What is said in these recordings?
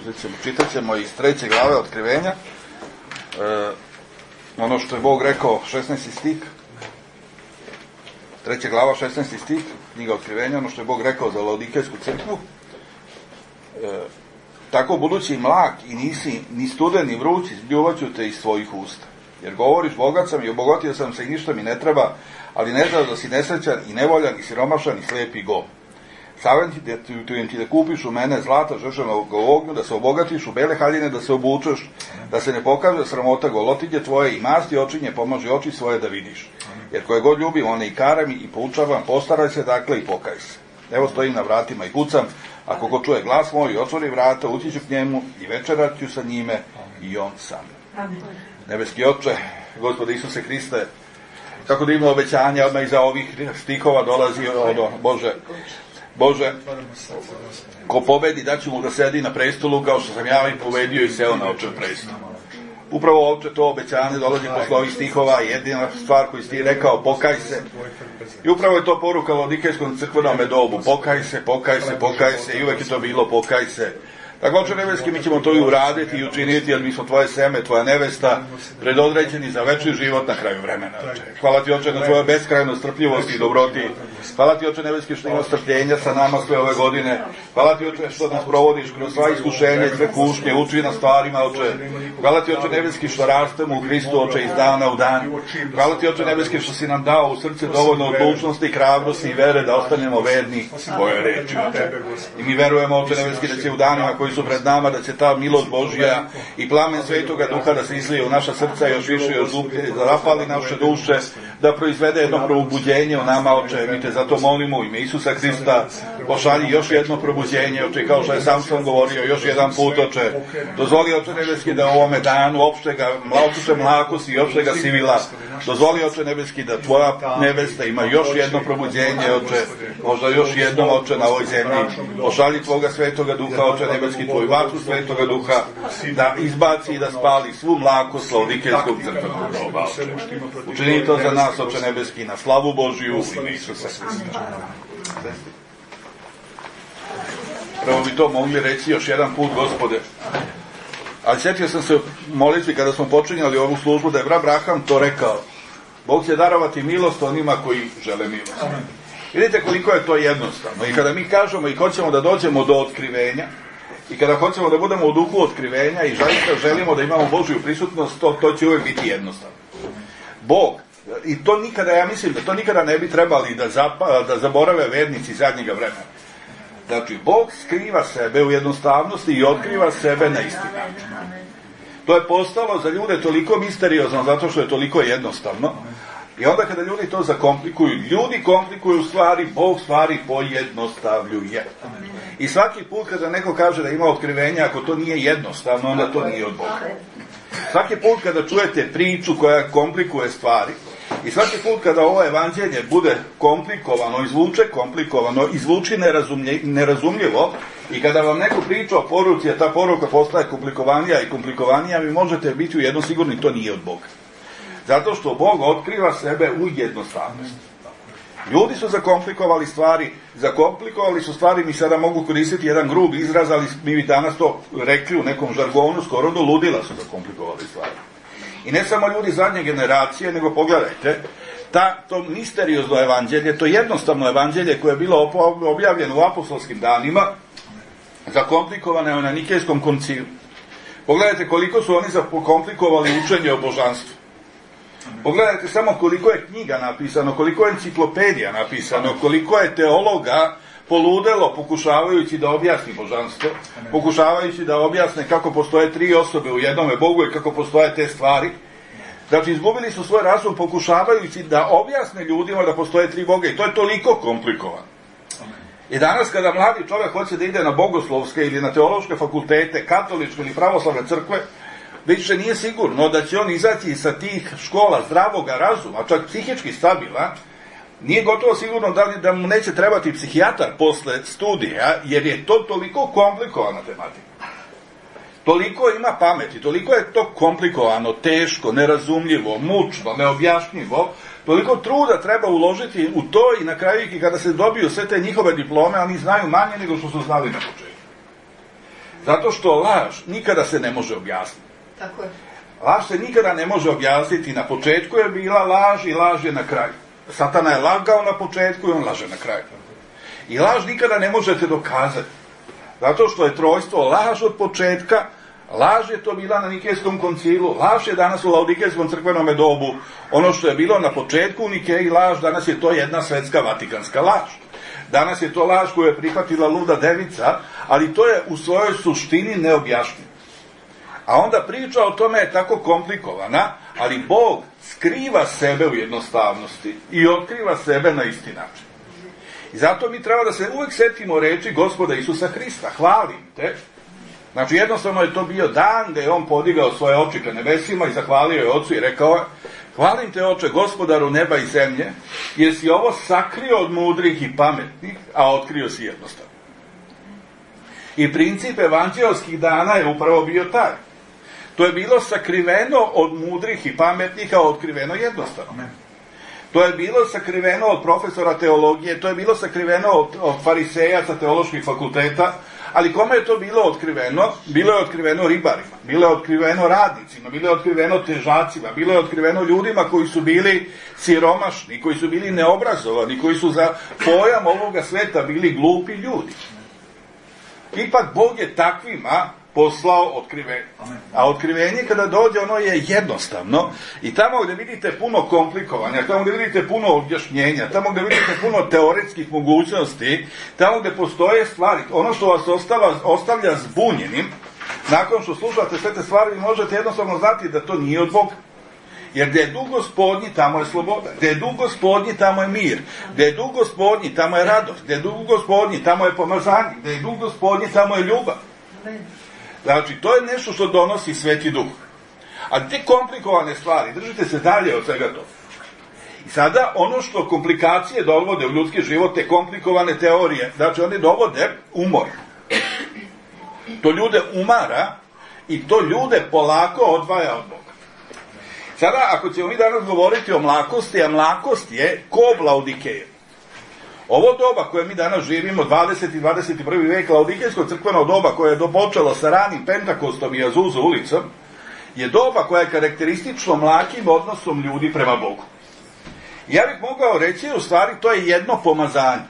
Čitat ćemo iz 3. glave Otkrivenja, ono što je Bog rekao, 16. stih, 3. glava, 16. stih, knjiga Otkrivenja, ono što je Bog rekao za Laodikejsku crkvu. Tako budući mlak i nisi ni studen ni vruć, izbljuvaću te iz svojih usta. Jer govoriš, bogat sam i obogatio sam se i ništa mi ne treba, ali ne znaš da si nesrećan i nevoljan i siromašan i slijep i go. Savjetujem ti da kupiš u mene zlata žrženog u ognju, da se obogatiš, u bele haljine da se obučeš, da se ne pokaže sramota golotinje tvoje i masti očinje, pomaži oči svoje da vidiš. Jer koje god ljubim, one i karam i poučavam, postaraj se dakle i pokaj se. Evo stojim na vratima i kucam, ako ko čuje glas moj i otvori vrata, ući ću k njemu i večerat ću sa njime i on sam. Nebeski Oče, Gospode Isuse Hriste, kako da ima obećanja, odmah iza ovih stihova dolazi Bože, ko pobedi daću mu da sedi na prestolu kao što sam ja i pobedio i seo na očev prestol. Upravo Oče, to obećanje dolazi posle ovih stihova, jedina stvar koju si ti rekao, pokaj se. I upravo je to poruka Laodikejskom crkvenom dobu, pokaj se, pokaj se, pokaj se, i uvek je to bilo pokaj se. Tako, Oče nebeski, mi ćemo to i uraditi i učiniti, jer mi smo tvoje seme, tvoja nevesta, predodređeni za večni život na kraju vremena. Oče. Hvala ti, Oče, na tvojoj beskrajnoj strpljivosti i dobroti. Hvala ti, Oče nebeski, što imaš strpljenja sa nama sve ove godine. Hvala ti, Oče, što nas provodiš kroz sva iskušenja i sve kušnje, uči na stvarima, Oče. Hvala ti, Oče nebeski, što rastemo u Hristu, Oče, iz dana u dan. Hvala ti, Oče nebeski, što si nam dao u srce dovoljno odlučnosti, hrabrosti i vere da ostanemo verni tvojoj reči, Oče. I mi verujemo, Oče nebeski, da će u danima koji su pred nama, da će ta milost Božja i plamen Svetoga Duha da se izlije u naša srca još više, još dublje, da zapali naše duše, da proizvede jedno probuđenje u nama, Oče. Mi te zato molimo u ime Isusa Hrista, pošalji još jedno probuđenje, Oče, kao što je Samson govorio, još jedan put, Oče. Dozvoli, Oče nebeski, da u ovome danu opštega mlakosti i opštega sivila, dozvoli, Oče nebeski, da tvoja nevesta ima još jedno probuđenje, Oče, možda još jednom, Oče, na ovoj zemlji. Pošalji tvoga Svetoga Duha, Oče nebeski, tvoju vatru Svetoga Duha, da izbaci i da spali svu mlakost Laodikejskog crkvenog groba, Oče. Učini to za nas, Oče nebeski, na slavu Božiju u ime Isusa Hrista. Prvo bi to mogli reći još jedan put, Gospode. Ali sjetio sam se u molitvi kada smo počinjali ovu službu da je brat Braham to rekao. Bog će darovati milost onima koji žele milost. Vidite koliko je to jednostavno. I kada mi kažemo i hoćemo da dođemo do otkrivenja, i kada hoćemo da budemo u duhu otkrivenja i želimo da imamo Božju prisutnost, to će uvijek biti jednostavno. Bog, i to nikada, ja mislim da to nikada ne bi trebali da zaborave vernici zadnjega vremena. Znači, Bog skriva sebe u jednostavnosti i otkriva sebe na isti način. To je postalo za ljude toliko misteriozno zato što je toliko jednostavno. I onda kada ljudi to zakomplikuju, ljudi komplikuju stvari, Bog stvari pojednostavljuje. I svaki put kada neko kaže da ima otkrivenja, ako to nije jednostavno, onda to nije od Boga. Svaki put kada čujete priču koja komplikuje stvari, i svaki put kada ovo evanđelje bude komplikovano, izvuči nerazumljivo, i kada vam neko priča o poruci, a ta poruka postaje komplikovanija i komplikovanija, vi možete biti u jednom sigurni, to nije od Boga. Zato što Bog otkriva sebe u jednostavnosti. Ljudi su zakomplikovali stvari, mi sada mogu koristiti jedan grub izraz, ali mi bi danas to rekli u nekom žargonu, skoro do ludila su zakomplikovali stvari. I ne samo ljudi zadnje generacije, nego pogledajte, to misteriozno evanđelje, to jednostavno evanđelje koje je bilo objavljeno u apostolskim danima, zakomplikovano je na Nikejskom koncilu. Pogledajte koliko su oni zakomplikovali učenje o božanstvu. Pogledajte samo koliko je knjiga napisano, koliko je enciklopedija napisano, koliko je teologa poludelo pokušavajući da objasni božanstvo, pokušavajući da objasne kako postoje tri osobe u jednome Bogu i kako postoje te stvari. Znači, izgubili su svoj razum pokušavajući da objasne ljudima da postoje tri Boga i to je toliko komplikovano. I danas kada mladi čovjek hoće da ide na bogoslovske ili na teološke fakultete, katoličke ili pravoslavne crkve, više nije sigurno da će on izaći sa tih škola zdravoga razuma, čak psihički stabilan, nije gotovo sigurno da mu neće trebati psihijatar posle studija, jer je to toliko komplikovana tematika. Toliko ima pameti, toliko je to komplikovano, teško, nerazumljivo, mučno, neobjašnjivo, toliko truda treba uložiti u to i na kraju i kada se dobiju sve te njihove diplome, oni znaju manje nego što su znali na početku. Zato što laž nikada se ne može objasniti. Tako je. Laž se nikada ne može objasniti. Na početku je bila laž i laž je na kraju. Satana je lagao na početku i on laže na kraju. I laž nikada ne možete dokazati. Zato što je trojstvo laž od početka, laž je to bila na Nikejskom koncilu, laž je danas u Laodikejskom crkvenome dobu. Ono što je bilo na početku u Nikeji laž, danas je to jedna svetska vatikanska laž. Danas je to laž koju je prihvatila luda devica, ali to je u svojoj suštini neobjašnjivo. A onda priča o tome je tako komplikovana, ali Bog skriva sebe u jednostavnosti i otkriva sebe na isti način. I zato mi treba da se uvek setimo reči Gospoda Isusa Hrista. Hvalim te. Znači jednostavno je to bio dan gde je on podigao svoje oči ka nebesima i zahvalio je Ocu i rekao je: hvalim te, Oče, Gospodaru neba i zemlje, jer si ovo sakrio od mudrih i pametnih, a otkrio si jednostavno. I princip evanđelskih dana je upravo bio taj. To je bilo sakriveno od mudrih i pametnih, a otkriveno jednostavno. To je bilo sakriveno od profesora teologije, to je bilo sakriveno od fariseja sa teoloških fakulteta, ali kome je to bilo otkriveno? Bilo je otkriveno ribarima, bilo je otkriveno radnicima, bilo je otkriveno težacima, bilo je otkriveno ljudima koji su bili siromašni, koji su bili neobrazovani, koji su za pojam ovoga sveta bili glupi ljudi. Ipak Bog je takvima poslao otkrivenje. A otkrivenje kada dođe, ono je jednostavno i tamo gde vidite puno komplikovanja, tamo gde vidite puno objašnjenja, tamo gde vidite puno teoretskih mogućnosti, tamo gde postoje stvari, ono što vas ostavlja zbunjenim, nakon što slušate sve te stvari, vi možete jednostavno znati da to nije od Boga. Jer gde je duh Gospodnji, tamo je sloboda. Gde je duh Gospodnji, tamo je mir. Gde je duh Gospodnji, tamo je radost. Gde je duh Gospodnji, tamo je pomazanje. Gde je duh Gospodnji, tamo je ljubav. Znači, to je nešto što donosi Sveti Duh. A te komplikovane stvari, držite se dalje od svega toga. I sada, ono što komplikacije dovode u ljudski život, te komplikovane teorije, znači one dovode umor. To ljude umara i to ljude polako odvaja od Boga. Sada, ako ćemo mi danas govoriti o mlakosti, a mlakost je ko Laodikeja. Ovo doba koje mi danas živimo, 20. i 21. vek, Laodikejsko crkveno doba koje je počelo sa ranim Pentakostom i Azusa ulicom, je doba koja je karakteristično mlakim odnosom ljudi prema Bogu. Ja bih mogao reći, u stvari, to je jedno pomazanje.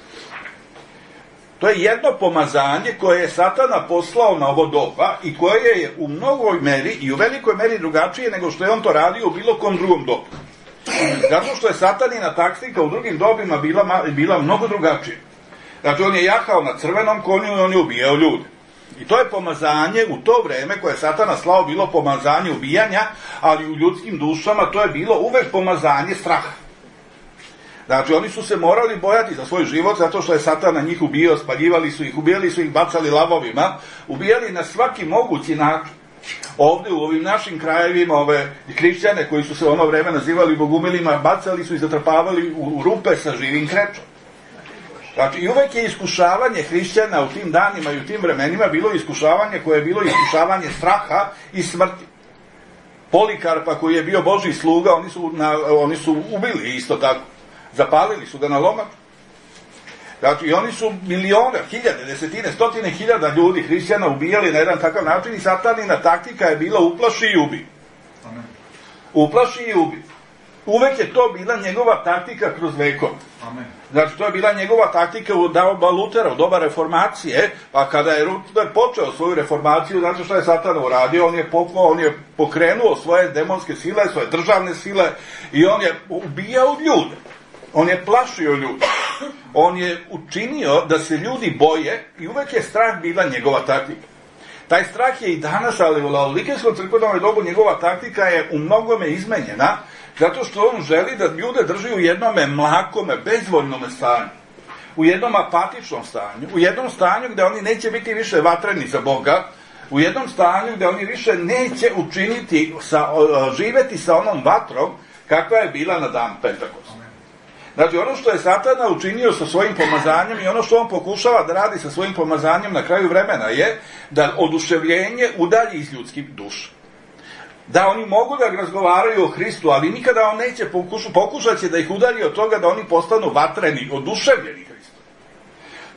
To je jedno pomazanje koje je Satana poslao na ovo doba i koje je u mnogoj meri i u velikoj meri drugačije nego što je on to radio u bilo kom drugom dobu. Zato što je satanina taktika u drugim dobima bila mnogo drugačija. Znači, on je jahao na crvenom konju i on je ubijao ljude. I to je pomazanje u to vreme koje je Satana slao bilo pomazanje ubijanja, ali u ljudskim dušama to je bilo uvek pomazanje straha. Znači, oni su se morali bojati za svoj život zato što je Satana njih ubijao, spaljivali su ih, ubijali su ih, bacali lavovima, ubijali na svaki mogući način. Ovde u ovim našim krajevima ove hrišćane koji su se ono vreme nazivali bogumilima, bacali su i zatrpavali u rupe sa živim krečom. Znači, i uvek je iskušavanje hrišćana u tim danima i u tim vremenima bilo iskušavanje koje je bilo iskušavanje straha i smrti. Polikarpa koji je bio Božji sluga, oni su ubili isto tako. Zapalili su ga na lomak. Znači, i oni su milione, hiljade, desetine, stotine hiljada ljudi, hrišćana, ubijali na jedan takav način i satanina taktika je bila uplaši i ubi. Uplaši i ubi. Uvek je to bila njegova taktika kroz vekove. Znači, to je bila njegova taktika u doba Lutera, u doba reformacije, pa kada je Luther počeo svoju reformaciju, znači što je Satan uradio, on je pokrenuo svoje demonske sile, svoje državne sile i on je ubijao ljude. On je plašio ljude. On je učinio da se ljudi boje i uvek je strah bila njegova taktika. Taj strah je i danas, ali u Laodikejskom crkvenom dobu njegova taktika je u mnogome izmenjena, zato što on želi da ljude drži u jednome mlakome, bezvoljnome stanju, u jednom apatičnom stanju, u jednom stanju gde oni neće biti više vatreni za Boga, u jednom stanju gde oni više neće učiniti, živeti sa onom vatrom kakva je bila na dan Pentakosta. Znači, ono što je Satana učinio sa svojim pomazanjem i ono što on pokušava da radi sa svojim pomazanjem na kraju vremena je da oduševljenje udalji iz ljudskih duša. Da oni mogu da razgovaraju o Hristu, ali nikada on neće pokušat će da ih udalji od toga da oni postanu vatreni, oduševljeni Hristom.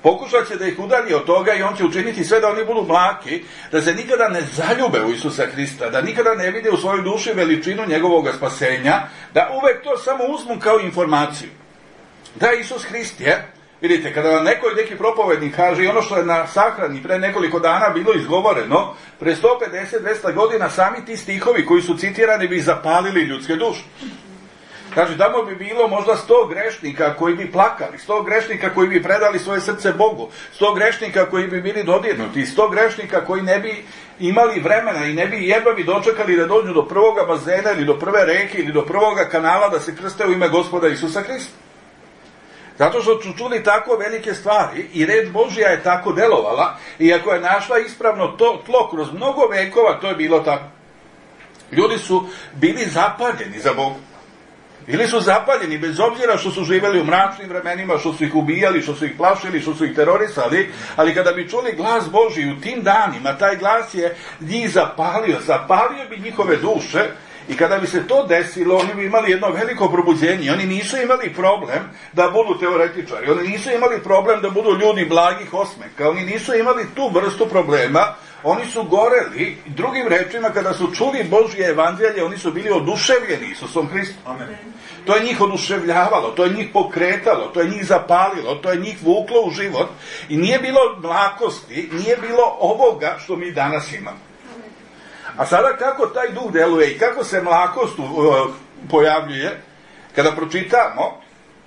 Pokušat će da ih udalji od toga i on će učiniti sve da oni budu mlaki, da se nikada ne zaljube u Isusa Hrista, da nikada ne vide u svojoj duši veličinu njegovog spasenja, da uvek to samo uzmu kao informaciju. Da, Isus Hrist je, vidite, kada vam neki propovednik kaže i ono što je na sahrani pre nekoliko dana bilo izgovoreno, pre 150-200 godina sami ti stihovi koji su citirani bi zapalili ljudske duše. Kaže, tamo bi bilo možda 100 grešnika koji bi plakali, 100 grešnika koji bi predali svoje srce Bogu, 100 grešnika koji bi bili dodirnuti, 100 grešnika koji ne bi imali vremena i ne bi jedva bi dočekali da dođu do prvoga bazena ili do prve reke ili do prvoga kanala da se krste u ime Gospoda Isusa Hrista. Zato što su čuli tako velike stvari i red Božja je tako delovala i ako je našla ispravno to tlo kroz mnogo vekova, to je bilo tako. Ljudi su bili zapaljeni za Boga. Bili su zapaljeni bez obzira što su živeli u mračnim vremenima, što su ih ubijali, što su ih plašili, što su ih terorisali, ali kada bi čuli glas Božji u tim danima, taj glas je njih zapalio bi njihove duše. I kada bi se to desilo, oni bi imali jedno veliko probuđenje. Oni nisu imali problem da budu teoretičari, oni nisu imali problem da budu ljudi blagih osmeka, oni nisu imali tu vrstu problema, oni su goreli. Drugim rečima, kada su čuli Božje evanđelje, oni su bili oduševljeni Isusom Hristom. Amen. To je njih oduševljavalo, to je njih pokretalo, to je njih zapalilo, to je njih vuklo u život i nije bilo mlakosti, nije bilo ovoga što mi danas imamo. A sada kako taj duh deluje i kako se mlakost pojavljuje, kada pročitamo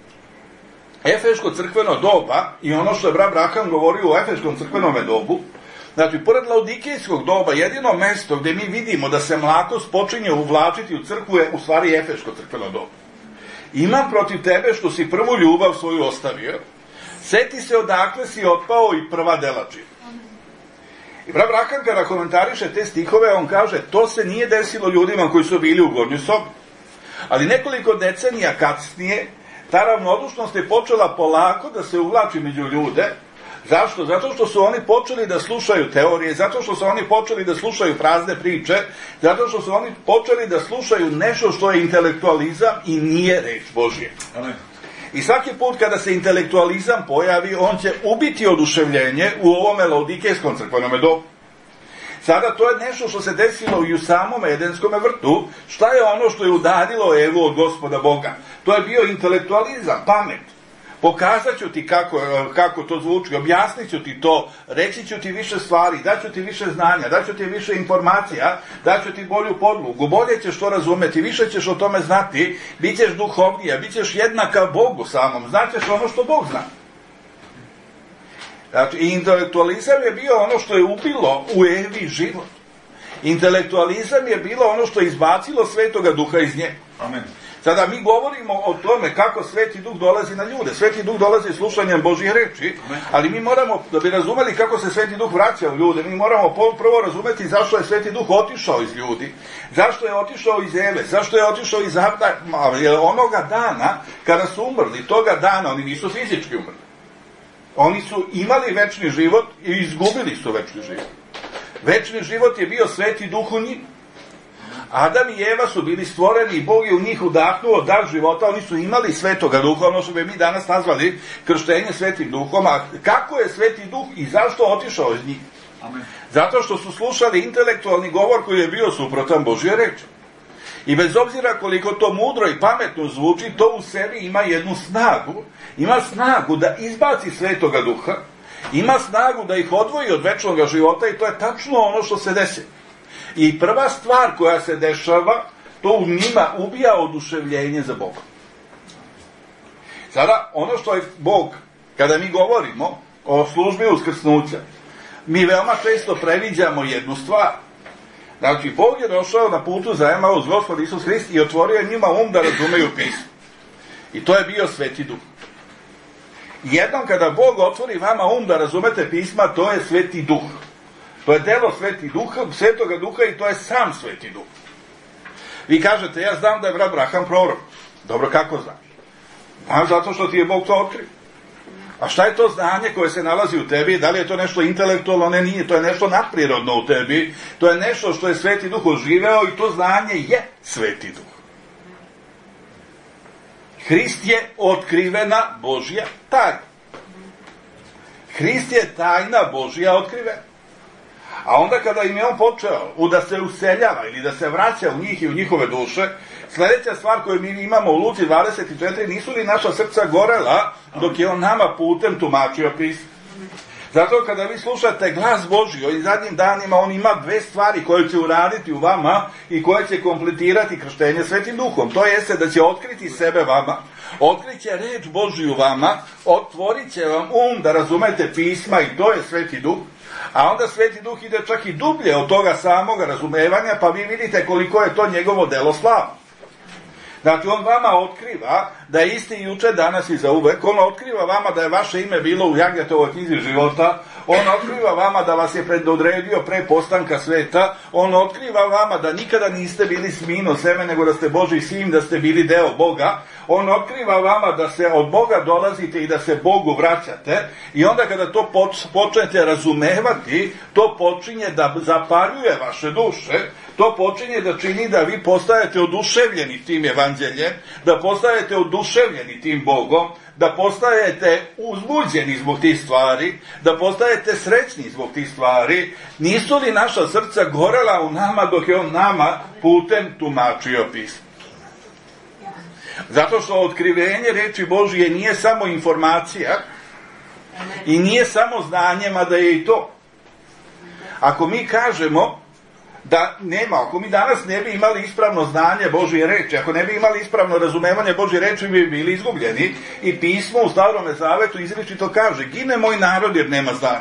Efeško crkveno doba i ono što je brat Braham govorio o Efeškom crkvenom dobu, znači, pored Laodikejskog doba, jedino mesto gde mi vidimo da se mlakost počinje uvlačiti u crkvu je u stvari Efeško crkveno doba. Imam protiv tebe što si prvu ljubav svoju ostavio, seti se odakle si otpao i prva dela čini. I brat Braham kada komentariše te stihove, on kaže, to se nije desilo ljudima koji su bili u gornjoj sobi. Ali nekoliko decenija kasnije, ta ravnodušnost je počela polako da se uvlači među ljude. Zašto? Zato što su oni počeli da slušaju teorije, zato što su oni počeli da slušaju prazne priče, zato što su oni počeli da slušaju nešto što je intelektualizam i nije reč Božje. Amen. I svaki put kada se intelektualizam pojavi, on će ubiti oduševljenje u ovome Laodikejskom crkvenom dobu. Sada to je nešto što se desilo i u samom Edenskom vrtu. Šta je ono što je udaljilo Evu od Gospoda Boga? To je bio intelektualizam, pamet. Pokazat ću ti kako to zvuči, objasnit ću ti to, reći ću ti više stvari, daću ti više znanja, daću ti više informacija, daću ti bolju podlogu, bolje ćeš to razumeti, više ćeš o tome znati, bit ćeš duhovnija, bit ćeš jednaka Bogu samom, znaćeš ono što Bog zna. Znači, intelektualizam je bio ono što je ubilo u Evi život. Intelektualizam je bilo ono što je izbacilo Svetoga Duha iz nje. Amen. Sada mi govorimo o tome kako Sveti Duh dolazi na ljude. Sveti Duh dolazi slušanjem Božjih reči, ali mi moramo, da bi razumeli kako se Sveti Duh vraća u ljude, mi moramo prvo razumeti zašto je Sveti Duh otišao iz ljudi, zašto je otišao iz Eve, zašto je otišao iz Adama, jer onoga dana, kada su umrli, toga dana, oni nisu fizički umrli. Oni su imali večni život i izgubili su večni život. Večni život je bio Sveti Duh u njima. Adam i Eva su bili stvoreni i Bog je u njih udahnuo dar života, oni su imali Svetoga Duha, ono što bi mi danas nazvali krštenje Svetim Duhom. A kako je Sveti Duh i zašto otišao iz njih? Amen. Zato što su slušali intelektualni govor koji je bio suprotan Božje reči. I bez obzira koliko to mudro i pametno zvuči, to u sebi ima jednu snagu, ima snagu da izbaci Svetoga Duha, ima snagu da ih odvoji od večnog života i to je tačno ono što se desi. I prva stvar koja se dešava, to u njima ubija oduševljenje za Bogom. Sada, ono što je Bog, kada mi govorimo o službi uskrsnuća, mi veoma često previđamo jednu stvar. Znači, Bog je došao na putu za Emaus, Gospod Isus Hrist, i otvorio njima da razumeju pismo. I to je bio Sveti Duh. Jednom kada Bog otvori vama da razumete pisma, to je Sveti Duh. To je delo Svetoga Duha i to je sam Sveti Duh. Vi kažete, ja znam da je brat Braham prorok. Dobro, kako znaš? Znam zato što ti je Bog to otkrio. A šta je to znanje koje se nalazi u tebi? Da li je to nešto intelektualno? Ne, nije. To je nešto nadprirodno u tebi. To je nešto što je Sveti Duh oživeo i to znanje je Sveti Duh. Hrist je otkrivena Božja tajna. Hrist je tajna Božja otkrivena. A onda kada im je on počeo da se useljava ili da se vraća u njih i u njihove duše, sljedeća stvar koju mi imamo u Luci 24, nisu li naša srca gorela dok je on nama putem tumačio pismo? Zato kada vi slušate glas Božji ovim zadnjim danima, on ima dve stvari koje će uraditi u vama i koje će kompletirati krštenje Svetim Duhom. To jeste da će otkriti sebe vama, otkrit će reč Božju vama, otvorit će vam da razumete pisma i to je Sveti Duh. A onda Sveti Duh ide čak i dublje od toga samoga razumevanja, pa vi vidite koliko je to njegovo delo slavno. Znači, on vama otkriva da je isti juče, danas i zauvek. On otkriva vama da je vaše ime bilo u Jagnjetovoj knjizi života. On otkriva vama da vas je predodredio pre postanka sveta. On otkriva vama da nikada niste bili smino seme, nego da ste Božji sin, da ste bili deo Boga. On otkriva vama da se od Boga dolazite i da se Bogu vraćate. I onda kada to počnete razumevati, to počinje da zapaljuje vaše duše. To počinje da čini da vi postajete oduševljeni tim evanđeljem, da postajete oduševljeni tim Bogom, da postajete uzbuđeni zbog tih stvari, da postajete srećni zbog tih stvari. Nisu li naša srca gorela u nama dok je on nama putem tumačio pismo? Zato što otkrivenje reči Božije nije samo informacija i nije samo znanje, mada je i to. Ako mi kažemo da nema, ako mi danas ne bi imali ispravno znanje Božje reči, ako ne bi imali ispravno razumevanje Božje reči, bi bili izgubljeni. I pismo u Starome Zavetu izričito kaže: gine moj narod jer nema znanja.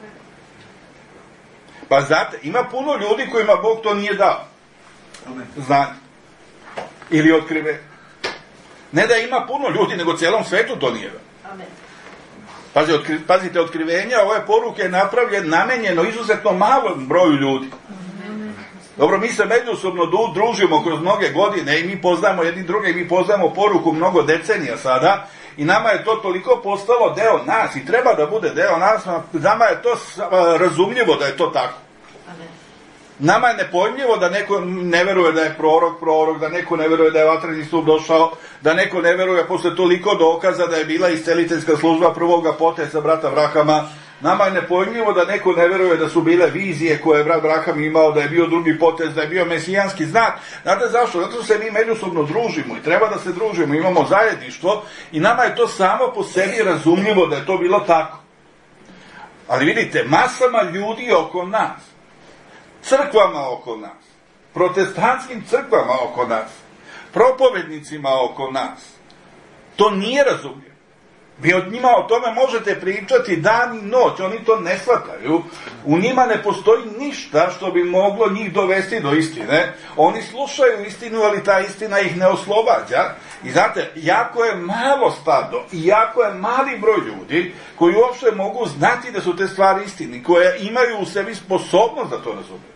Pa znate, ima puno ljudi kojima Bog to nije dao. Znanje. Ili otkrive. Ne da ima puno ljudi, nego cijelom svetu to nije dao. Pazite, otkrivenja ove poruke je namenjeno izuzetno malom broju ljudi. Dobro, mi se međusobno družimo kroz mnoge godine i mi poznamo jedni druge i mi poznamo poruku mnogo decenija sada i nama je to toliko postalo deo nas i treba da bude deo nas, nama je to razumljivo da je to tako. Nama je nepojmljivo da neko ne veruje da je prorok, da neko ne veruje da je vatreni stup došao, da neko ne veruje posle toliko dokaza da je bila isceliteljska služba prvoga poteza brata Abrahama. Nama je nepojmljivo da neko ne veruje da su bile vizije koje je brat Abraham imao, da je bio drugi potez, da je bio mesijanski znak. Znate zašto? Zato što se mi međusobno družimo i treba da se družimo, imamo zajedništvo i nama je to samo po sebi razumljivo da je to bilo tako. Ali vidite, masama ljudi oko nas, crkvama oko nas, protestantskim crkvama oko nas, propovednicima oko nas, to nije razumljivo. Vi od njima o tome možete pričati dan i noć, oni to ne shvataju. U njima ne postoji ništa što bi moglo njih dovesti do istine. Oni slušaju istinu, ali ta istina ih ne oslobađa. I znate, jako je malo stado i jako je mali broj ljudi koji uopšte mogu znati da su te stvari istini, koje imaju u sebi sposobnost da to razumiju.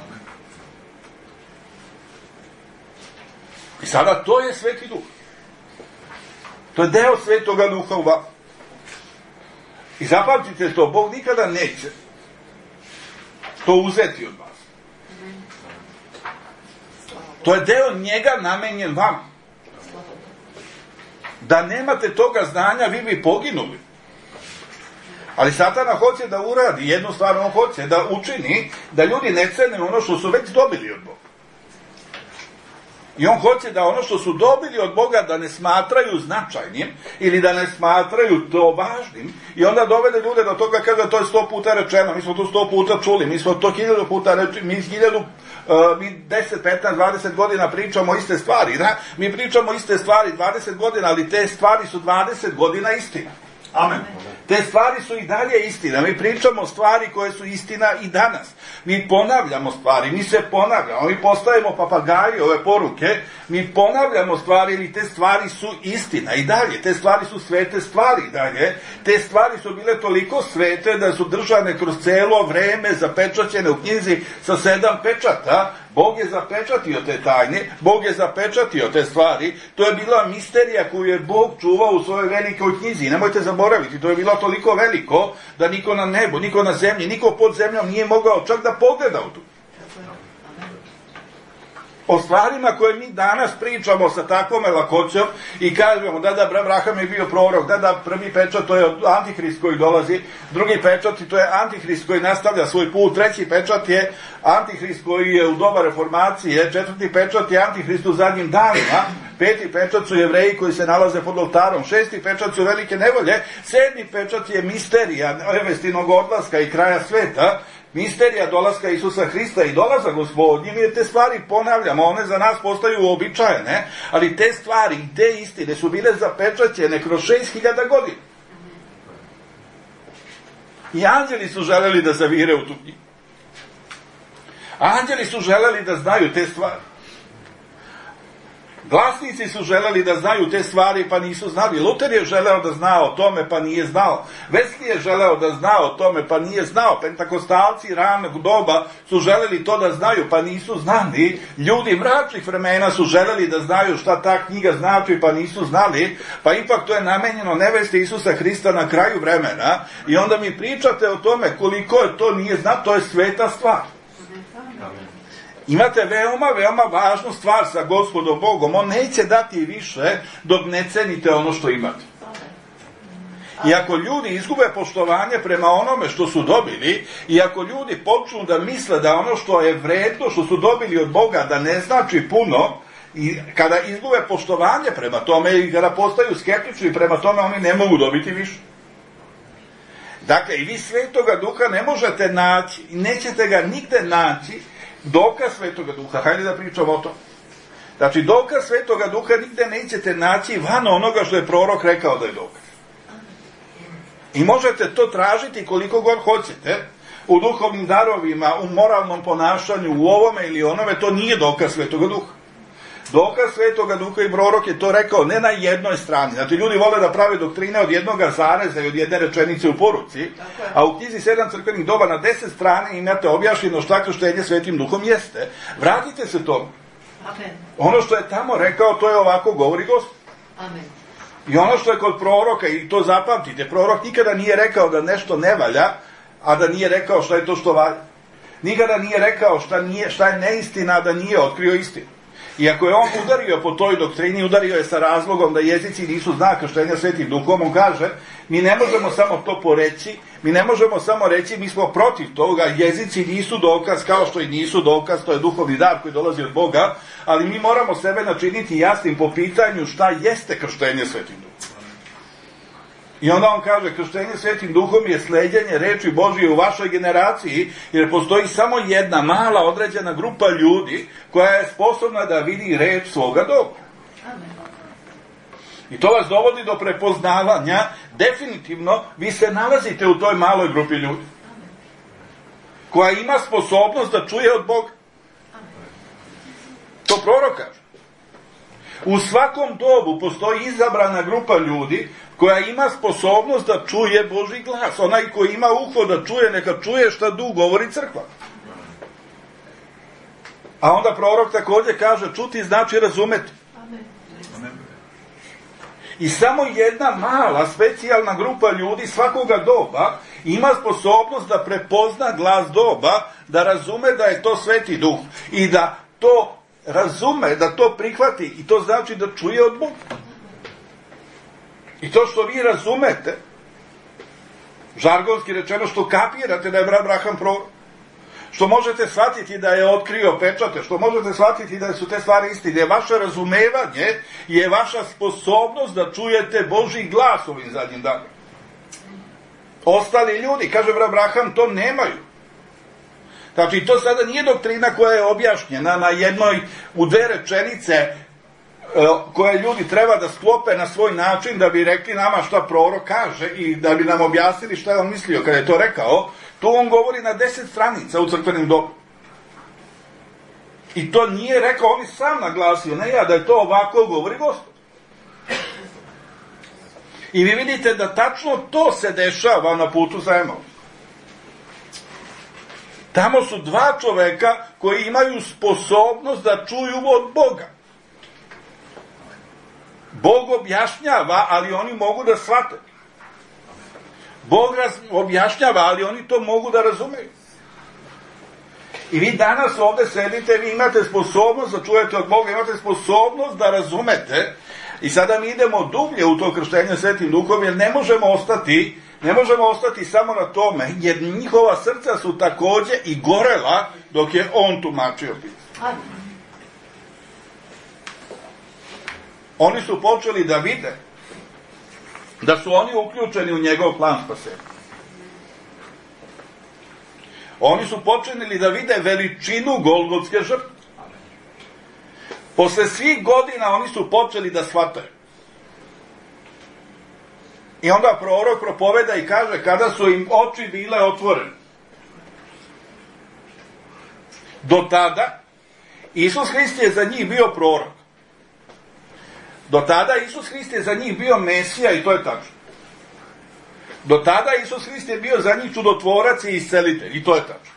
I sada to je Sveti Duh. To je deo Svetoga Duha u vama. I zapamtite to, Bog nikada neće to uzeti od vas. To je deo njega namenjen vama. Da nemate toga znanja, vi bi poginuli. Ali Satana hoće da uradi jednu stvar, on hoće da učini da ljudi ne cene ono što su već dobili od Boga. I on hoće da ono što su dobili od Boga da ne smatraju značajnim ili da ne smatraju to važnim i onda dovede ljude do toga kada to je 100 puta rečeno, mi smo to 100 puta čuli, mi smo to 1000 puta rečeno, mi 1000, mi 10, 15, 20 godina pričamo iste stvari, da? Mi pričamo iste stvari 20 godina, ali te stvari su 20 godina istina. Amen. Te stvari su i dalje istina. Mi pričamo stvari koje su istina i danas. Mi ponavljamo stvari, mi se ponavljamo, mi postajemo papagaji ove poruke, mi ponavljamo stvari, ili te stvari su istina i dalje. Te stvari su svete stvari i dalje. Te stvari su bile toliko svete da su držane kroz celo vreme, zapečaćene u knjizi sa 7 pečata. Bog je zapečatio te tajne, Bog je zapečatio te stvari, to je bila misterija koju je Bog čuvao u svojoj velikoj knjizi. Nemojte zaboraviti, to je bilo toliko veliko da niko na nebu, niko na zemlji, niko pod zemljom nije mogao čak da pogleda u tu. o stvarima koje mi danas pričamo sa takvom lakoćom i kažemo da Abraham je bio prorok, da prvi pečat to je Antihrist koji dolazi, drugi pečat to je Antihrist koji nastavlja svoj put, treći pečat je Antihrist koji je u doba reformacije, četvrti pečat je Antihrist u zadnjim danima, peti pečat su Jevreji koji se nalaze pod oltarom, šesti pečat su velike nevolje, sedmi pečat je misterija nevestinog odlaska i kraja sveta, misterija dolaska Isusa Hrista i dolaza Gospodnji. Mi te stvari ponavljamo, one za nas postaju uobičajene, ali te stvari i te istine su bile zapečaćene kroz 6000 godina. I anđeli su želeli da zavire u tu knjigu. Anđeli su želeli da znaju te stvari. Glasnici su želeli da znaju te stvari, pa nisu znali. Luter je želeo da zna o tome, pa nije znao. Wesley je želeo da zna o tome, pa nije znao. Pentakostalci ranog doba su želeli to da znaju, pa nisu znali. Ljudi mračnih vremena su želeli da znaju šta ta knjiga znači, pa nisu znali. Pa ipak to je namenjeno nevesti Isusa Hrista na kraju vremena. I onda mi pričate o tome koliko je to nije znao, to je sveta stvar. Imate veoma važnu stvar sa Gospodom Bogom. On neće dati više dok ne cenite ono što imate. I ako ljudi izgube poštovanje prema onome što su dobili, i ako ljudi počnu da misle da ono što je vredno, što su dobili od Boga, da ne znači puno, i kada izgube poštovanje prema tome i kada postaju skeptični prema tome, oni ne mogu dobiti više. Dakle, i vi Svetoga Duha ne možete naći, i nećete ga nigde naći, dokaz Svetoga Duha, hajde da pričamo o tom. Znači, dokaz Svetoga Duha nigde nećete naći van onoga što je prorok rekao da je dokaz. I možete to tražiti koliko god hoćete, u duhovnim darovima, u moralnom ponašanju, u ovome ili onome, to nije dokaz Svetoga Duha. Dokaz Svetoga Duha i prorok je to rekao ne na jednoj strani. Znači, ljudi vole da prave doktrine od jednoga zareza i od jedne rečenice u poruci, a u knjizi 7 crkvenih doba na 10 strane imate objašnjeno šta krštenje Svetim Duhom jeste. Vratite se tome. Ono što je tamo rekao, to je ovako govori Gospod. I ono što je kod proroka, i to zapamtite, prorok nikada nije rekao da nešto ne valja, a da nije rekao šta je to što valja. Nikada nije rekao šta je neistina, da nije otkrio istinu. I ako je on udario po toj doktrini, udario je sa razlogom da jezici nisu znak krštenja Svetim Duhom, on kaže, mi ne možemo samo to poreći, mi ne možemo samo reći, mi smo protiv toga, jezici nisu dokaz, kao što i nisu dokaz, to je duhovni dar koji dolazi od Boga, ali mi moramo sebe načiniti jasnim po pitanju šta jeste krštenje Svetim Duhom. I onda on kaže, krštenje Svetim Duhom je sleđenje reči Božije u vašoj generaciji, jer postoji samo jedna mala određena grupa ljudi koja je sposobna da vidi reč svoga doba. I to vas dovodi do prepoznavanja, definitivno vi se nalazite u toj maloj grupi ljudi koja ima sposobnost da čuje od Boga. To prorok kaže. U svakom dobu postoji izabrana grupa ljudi koja ima sposobnost da čuje Božji glas. Onaj koji ima uho da čuje, neka čuje šta Duh govori crkva. A onda prorok također kaže, čuti znači razumeti. I samo jedna mala, specijalna grupa ljudi svakoga doba ima sposobnost da prepozna glas doba, da razume da je to Sveti Duh i da to razume, da to prihvati, i to znači da čuje od Boga. I to što vi razumete, žargonski rečeno, što kapirate da je Abraham prorok, što možete shvatiti da je otkrio pečate, što možete shvatiti da su te stvari istine, vaše razumevanje je vaša sposobnost da čujete Božji glas ovim zadnjim danima. Ostali ljudi, kaže Abraham, to nemaju. Znači, to sada nije doktrina koja je objašnjena na jednoj, u 2 rečenice, koje ljudi treba da sklope na svoj način da bi rekli nama šta prorok kaže i da bi nam objasnili šta je on mislio kada je to rekao. To on govori na 10 stranica u crkvenim dobu. I to nije rekao, on je sam naglasio, ne ja, da je to ovako govori Gospod. I vi vidite da tačno to se dešava na putu za Emaus. Tamo su 2 čoveka koji imaju sposobnost da čuju od Boga. Bog objašnjava, ali oni mogu da shvate. Bog objašnjava, ali oni to mogu da razumeju. I vi danas ovde sedite, vi imate sposobnost da čujete od Boga, imate sposobnost da razumete. I sada mi idemo dublje u to krštenje Svetim Duhom, jer ne možemo ostati samo na tome, jer njihova srca su takođe i gorela dok je on tumačio pismo. Oni su počeli da vide da su oni uključeni u njegov plan spasenja. Oni su počeli da vide veličinu Golgotske žrtve. Posle svih godina oni su počeli da shvataju. I onda prorok propoveda i kaže kada su im oči bile otvorene. Do tada Isus Hrist je za njih bio prorok. Do tada Isus Hrist je za njih bio Mesija i to je tačno. Do tada Isus Hrist je bio za njih čudotvorac i iscelitelj i to je tačno.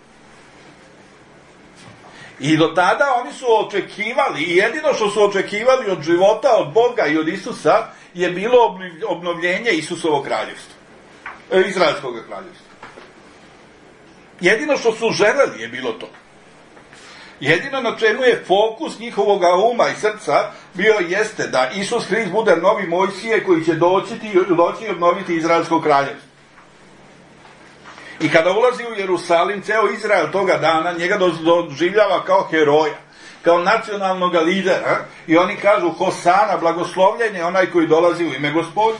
I do tada oni su očekivali, i jedino što su očekivali od života, od Boga i od Isusa, je bilo obnovljenje Isusovog kraljevstva. Izraelskog kraljevstva. Jedino što su želeli je bilo to. Jedino na čemu je fokus njihovog uma i srca bio jeste da Isus Hrist bude novi Mojsije koji će doći i obnoviti Izraelsko kraljevstvo. I kada ulazi u Jerusalim, ceo Izrael toga dana njega doživljava kao heroja, kao nacionalnog lidera, i oni kažu Hosana, blagoslovljen je onaj koji dolazi u ime Gospodnje.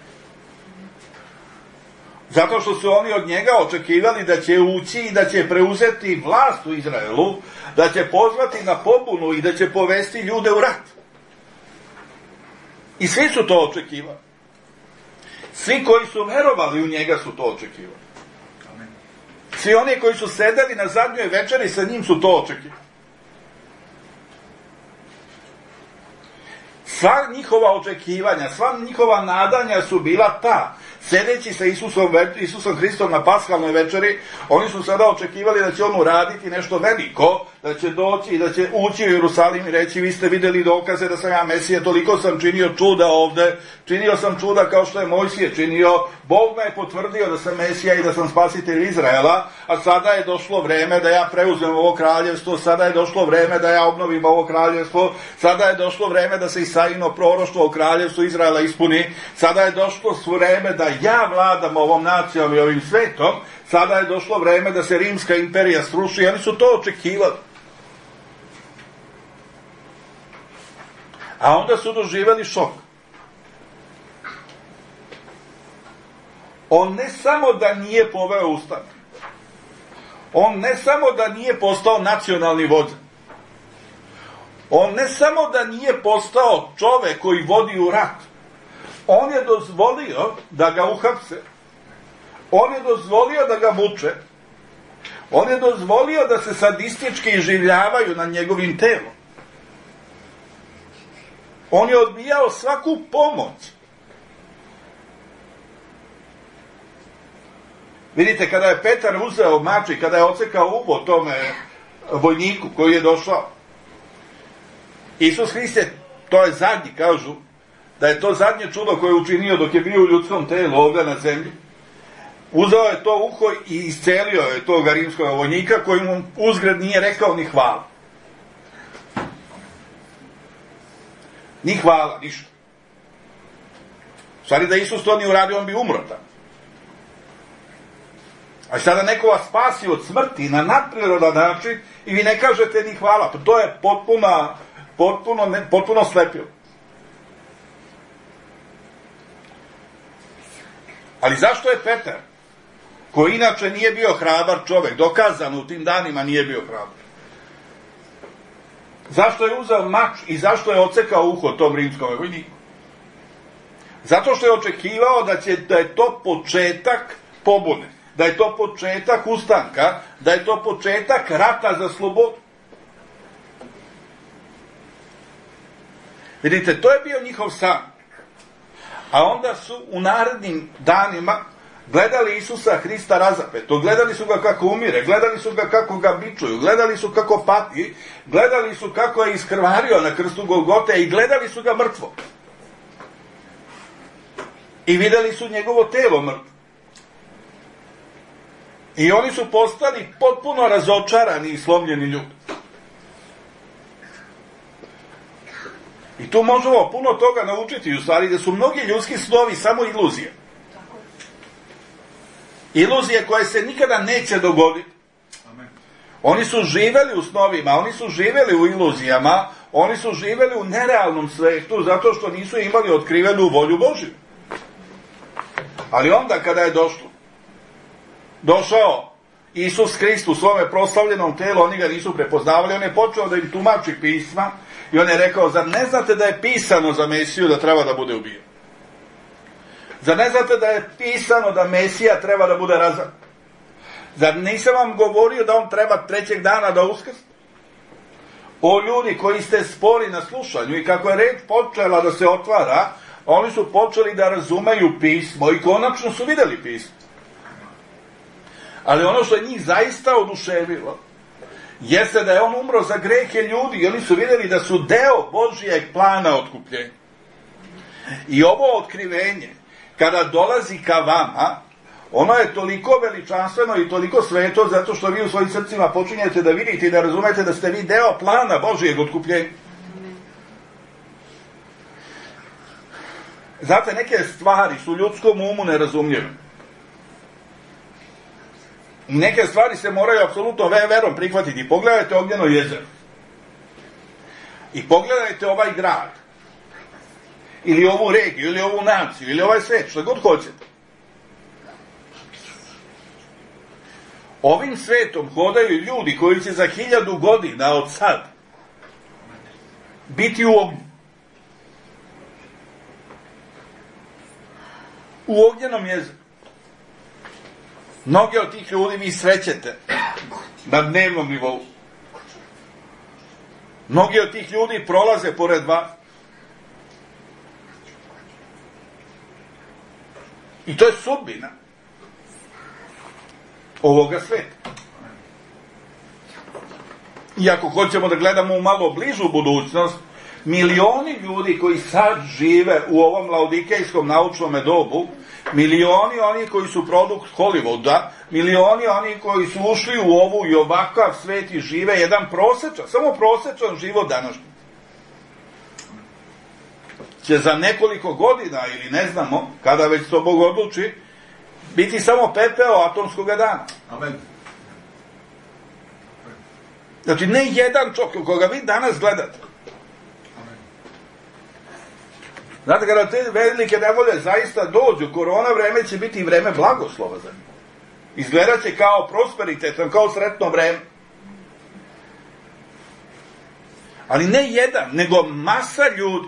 Zato što su oni od njega očekivali da će ući i da će preuzeti vlast u Izraelu, da će pozvati na pobunu i da će povesti ljude u rat. I svi su to očekivali. Svi koji su verovali u njega su to očekivali. Svi oni koji su sedeli na zadnjoj večeri sa njim su to očekivali. Sva njihova očekivanja, sva njihova nadanja su bila ta. Sedeći sa Isusom Hristom na paskalnoj večeri, oni su sada očekivali da će on uraditi nešto veliko, da će doći i da će ući u Jerusalim i reći vi ste videli dokaze da sam ja Mesije, toliko sam činio čuda ovde, činio sam čuda kao što je Mojsije činio, Bog me je potvrdio da sam Mesija i da sam spasitelj Izraela, a sada je došlo vreme da ja preuzmem ovo kraljevstvo, sada je došlo vreme da ja obnovim ovo kraljevstvo, sada je došlo vreme da se Isaijino proroštvo o kraljevstvu Izraela ispuni, sada je došlo vreme da ja vladam ovom nacijom i ovim svetom, sada je došlo vreme da se Rimska imperija sruši, i oni su to očekivali. A onda su doživeli šok. On ne samo da nije poveo ustanak, on ne samo da nije postao nacionalni vođa, on ne samo da nije postao čovek koji vodi u rat, on je dozvolio da ga uhapse, on je dozvolio da ga muče, on je dozvolio da se sadistički iživljavaju na njegovim telom. On je odbijao svaku pomoć. Vidite, kada je Petar uzeo mač i kada je odsekao uvo tome vojniku koji je došao, Isus Hrist je, to je zadnji, kažu, da je to zadnje čudo koje je učinio dok je bio u ljudskom telu ovdje na zemlji. Uzeo je to uho i iscelio je tog rimskog vojnika koji mu uzgred nije rekao ni hvala. Ni hvala, ništa. U stvari da Isus to nije uradio, on bi umro tamo. A sada neko vas spasi od smrti na nadprirodan način i vi ne kažete ni hvala. Pa to je potpuno slepilo. Ali zašto je Petar, koji inače nije bio hrabar čovek, dokazano u tim danima nije bio hrabar, zašto je uzeo mač i zašto je odsekao uho tom rimskom vojniku? Zato što je očekivao da je to početak pobune, da je to početak ustanka, da je to početak rata za slobodu. Vidite, to je bio njihov san. A onda su u narednim danima gledali Isusa Hrista razapetog, gledali su ga kako umire, gledali su ga kako ga bičuju, gledali su kako pati, gledali su kako je iskrvario na krstu Golgote i gledali su ga mrtvo. I videli su njegovo telo mrtvo. I oni su postali potpuno razočarani i slomljeni ljudi. I tu možemo puno toga naučiti, u stvari, da su mnogi ljudski snovi samo iluzije. Iluzije koje se nikada neće dogoditi. Oni su živeli u snovima, oni su živeli u iluzijama, oni su živeli u nerealnom svetu zato što nisu imali otkrivenu volju Božju. Ali onda kada je došao Isus Hrist u svome proslavljenom telu, oni ga nisu prepoznavali, on je počeo da im tumači pisma i on je rekao, zar ne znate da je pisano za Mesiju da treba da bude ubijen? Zar ne znate da je pisano da Mesija treba da bude razapet? Zar nisam vam govorio da on treba 3. dana da uskrsne? O ljudi koji ste spori na slušanju, i kako je reč počela da se otvara, oni su počeli da razumeju pismo i konačno su videli pismo. Ali ono što je njih zaista oduševilo jeste da je on umro za grehe ljudi i oni su videli da su deo Božijeg plana otkupljenja. I ovo otkrivenje, kada dolazi ka vama, ono je toliko veličanstveno i toliko sveto zato što vi u svojim srcima počinjete da vidite i da razumete da ste vi deo plana Božijeg otkupljenja. Znate, neke stvari su ljudskom umu nerazumljive. I neke stvari se moraju apsolutno verom prihvatiti. Pogledajte Ognjeno jezero. I pogledajte ovaj grad. Ili ovu regiju, ili ovu naciju, ili ovaj svet, što god hoćete. Ovim svetom hodaju ljudi koji će za 1000 godina od sad biti u ognju. U Ognjenom jezeru. Mnoge od tih ljudi vi srećete na dnevnom nivou. Mnogi od tih ljudi prolaze pored vas. I to je sudbina ovoga sveta. I ako hoćemo da gledamo u malo bližu budućnost, milioni ljudi koji sad žive u ovom laodikejskom naučnom dobu, milioni oni koji su produkt Hollywooda, milioni oni koji su ušli u ovu i ovakav svet i žive jedan prosečan, samo prosečan život današnji, će za nekoliko godina, ili ne znamo, kada već to Bog odluči, biti samo pepeo atomskog dana. Amen. Znači, ne jedan čovjek koga vi danas gledate. Znate, kada te velike nevolje zaista dođu, korona vreme će biti vreme blagoslova za njih. Izgledat će kao prosperitetno, kao sretno vreme. Ali ne jedan, nego masa ljudi.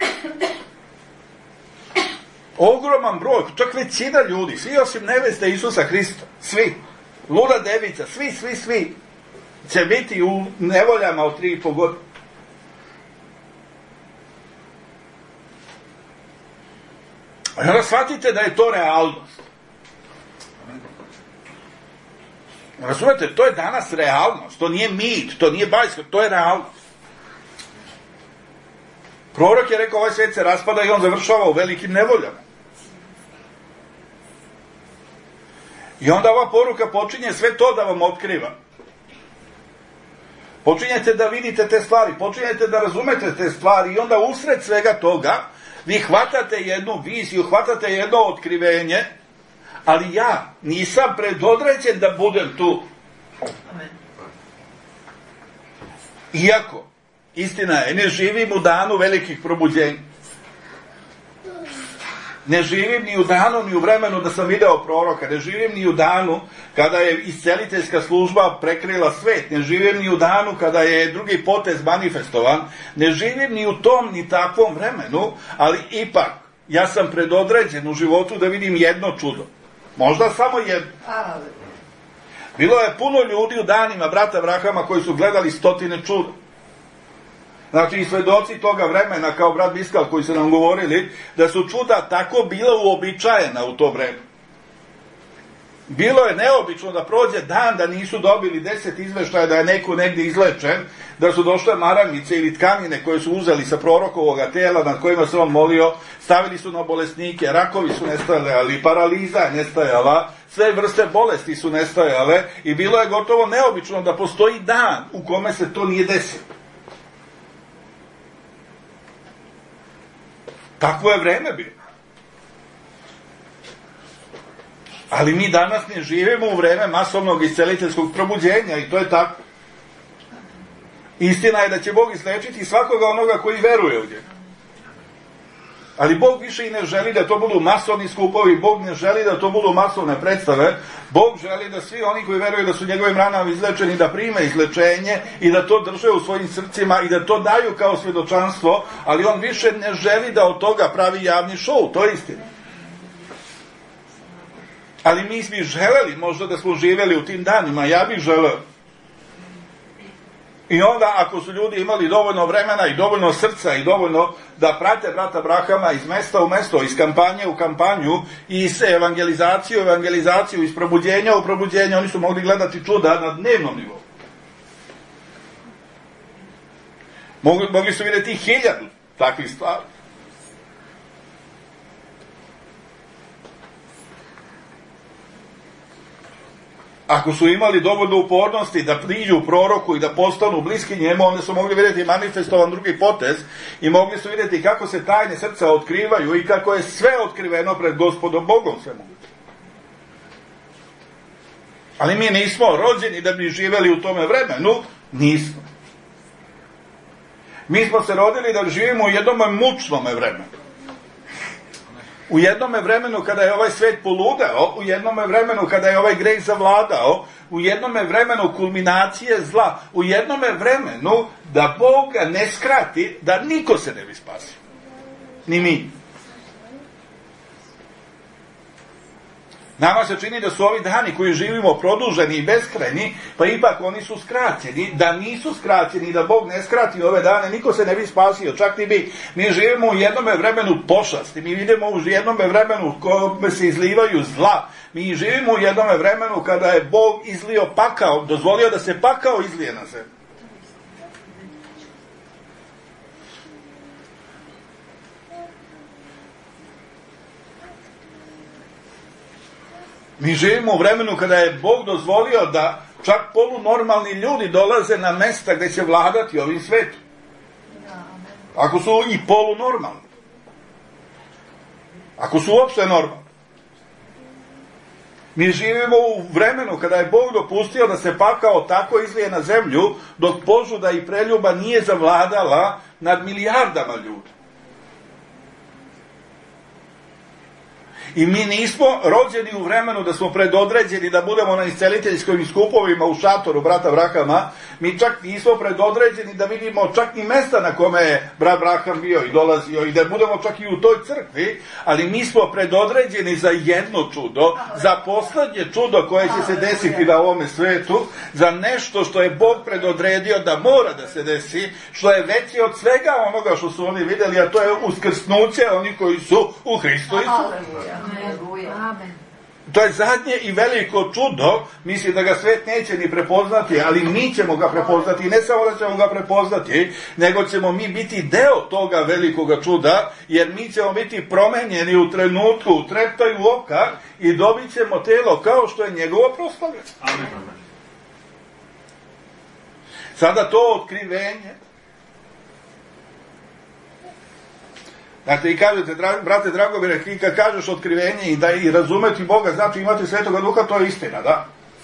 Ogroman broj, čak većina ljudi, svi osim neveste Isusa Hrista, svi, luda devica, svi će biti u nevoljama od 3,5 godine. A onda shvatite da je to realnost. Razumete, to je danas realnost, to nije mit, to nije bajsko, to je realnost. Prorok je rekao, ovaj svet se raspada i on završava u velikim nevoljama. I onda ova poruka počinje sve to da vam otkriva. Počinjete da vidite te stvari, počinjete da razumete te stvari i onda usred svega toga vi hvatate jednu viziju, hvatate jedno otkrivenje, ali ja nisam predodređen da budem tu. Iako, istina je, ne živim u danu velikih probuđenja. Ne živim ni u danu, ni u vremenu da sam video proroka. Ne živim ni u danu kada je isceliteljska služba prekrila svet. Ne živim ni u danu kada je drugi potez manifestovan. Ne živim ni u tom, ni takvom vremenu, ali ipak, ja sam predodređen u životu da vidim jedno čudo. Možda samo jedno. Bilo je puno ljudi u danima brata Abrahama koji su gledali 100 čuda. Znači, i svedoci toga vremena, kao brat Biskal koji su nam govorili, da su čuda tako bila uobičajena u to vreme. Bilo je neobično da prođe dan da nisu dobili 10 izveštaja da je neko negdje izlečen, da su došle maramice ili tkanine koje su uzeli sa prorokovoga tela nad kojima se on molio, stavili su na bolesnike, rakovi su nestajali, paraliza je nestajala, sve vrste bolesti su nestajale i bilo je gotovo neobično da postoji dan u kome se to nije desilo. Takvo je vreme bilo. Ali mi danas ne živimo u vreme masovnog isceliteljskog probuđenja i to je tako. Istina je da će Bog izlečiti svakoga onoga koji veruje u njega. Ali Bog više i ne želi da to budu masovni skupovi, Bog ne želi da to budu masovne predstave, Bog želi da svi oni koji veruju da su njegovim ranama izlečeni, da prime izlečenje i da to drže u svojim srcima i da to daju kao svjedočanstvo, ali on više ne želi da od toga pravi javni šou, to je istina. Ali mi bi želeli, možda da smo živjeli u tim danima, ja bih želeo. I onda, ako su ljudi imali dovoljno vremena i dovoljno srca i dovoljno da prate brata Brahama iz mesta u mesto, iz kampanje u kampanju, iz evangelizaciju u evangelizaciju, iz probudjenja u probudjenje, oni su mogli gledati čuda na dnevnom nivou. Mogli su vidjeti 1000 takvih stvari. Ako su imali dovoljno upornosti da priđu proroku i da postanu bliski njemu, onda su mogli vidjeti manifestovan drugi potez i mogli su vidjeti kako se tajne srca otkrivaju i kako je sve otkriveno pred Gospodom Bogom sve moguće. Ali mi nismo rođeni da bi živjeli u tome vremenu, nismo. Mi smo se rodili da živimo u jednom mučnom vremenu. U jednome vremenu kada je ovaj svet poludeo, u jednome vremenu kada je ovaj greh zavladao, u jednome vremenu kulminacije zla, u jednome vremenu da Boga ne skrati, da niko se ne bi spasio. Ni mi. Nama se čini da su ovi dani koji živimo produženi i beskrajni, pa ipak oni su skraćeni. Da nisu skraćeni, da Bog ne skrati ove dane, niko se ne bi spasio, čak ni mi. Mi živimo u jednome vremenu pošasti, mi vidimo u jednome vremenu u kome se izlivaju zla. Mi živimo u jednome vremenu kada je Bog izlio pakao, dozvolio da se pakao izlije na zemlju. Mi živimo u vremenu kada je Bog dozvolio da čak polunormalni ljudi dolaze na mesta gdje će vladati ovim svetom. Ako su i polunormalni. Ako su uopšte normalni. Mi živimo u vremenu kada je Bog dopustio da se pakao tako izlije na zemlju, dok požuda i preljuba nije zavladala nad milijardama ljudi. I mi nismo rođeni u vremenu da smo predodređeni da budemo na isceliteljskim skupovima u šatoru brata Brahama. Mi čak nismo predodređeni da vidimo čak ni mesta na kome je brat Braham bio i dolazio i da budemo čak i u toj crkvi, ali mi smo predodređeni za jedno čudo, za poslednje čudo koje će se desiti na ovome svetu, za nešto što je Bog predodredio da mora da se desi, što je veće od svega onoga što su oni vidjeli, a to je uskrsnuće oni koji su u Hristu Isusu. To je zadnje i veliko čudo, mislim da ga svet neće ni prepoznati, ali mi ćemo ga prepoznati, i ne samo da ćemo ga prepoznati, nego ćemo mi biti deo toga velikoga čuda, jer mi ćemo biti promenjeni u trenutku, u treptaju oka i dobit ćemo telo kao što je njegovo proslavljeno. Sada to otkrivenje. Dakle, i kažete, brate Dragomire, kad kažeš otkrivenje i da i razumeti Boga, znači imati Svetoga Duha, to je istina, da.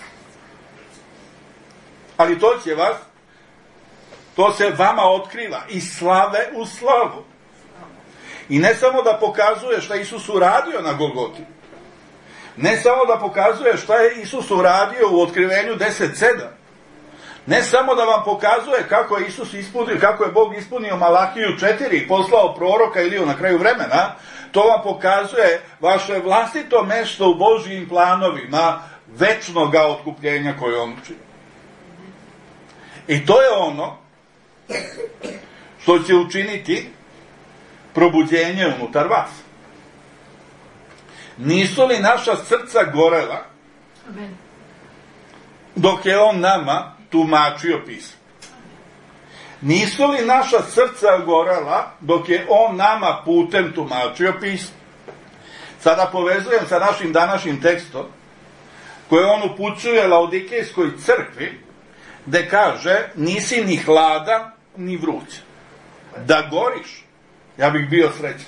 Ali to će vas, to se vama otkriva iz slave u slavu. I ne samo da pokazuje šta Isus uradio na Golgoti, ne samo da pokazuje šta je Isus uradio u otkrivenju 10.7, ne samo da vam pokazuje kako je Isus ispunio, kako je Bog ispunio Malahiju 4 i poslao proroka Iliju na kraju vremena, to vam pokazuje vaše vlastito mesto u Božjim planovima večnog otkupljenja koje on učini. I to je ono što će učiniti probuđenje unutar vas. Nisu li naša srca gorela dok je on nama tumačio pismo? Nisu li naša srca gorela dok je on nama putem tumačio pismo? Sada povezujem sa našim današnjim tekstom, koje on upućuje Laodikejskoj crkvi, gde kaže, nisi ni hladan, ni vruć. Da goriš, ja bih bio srećan.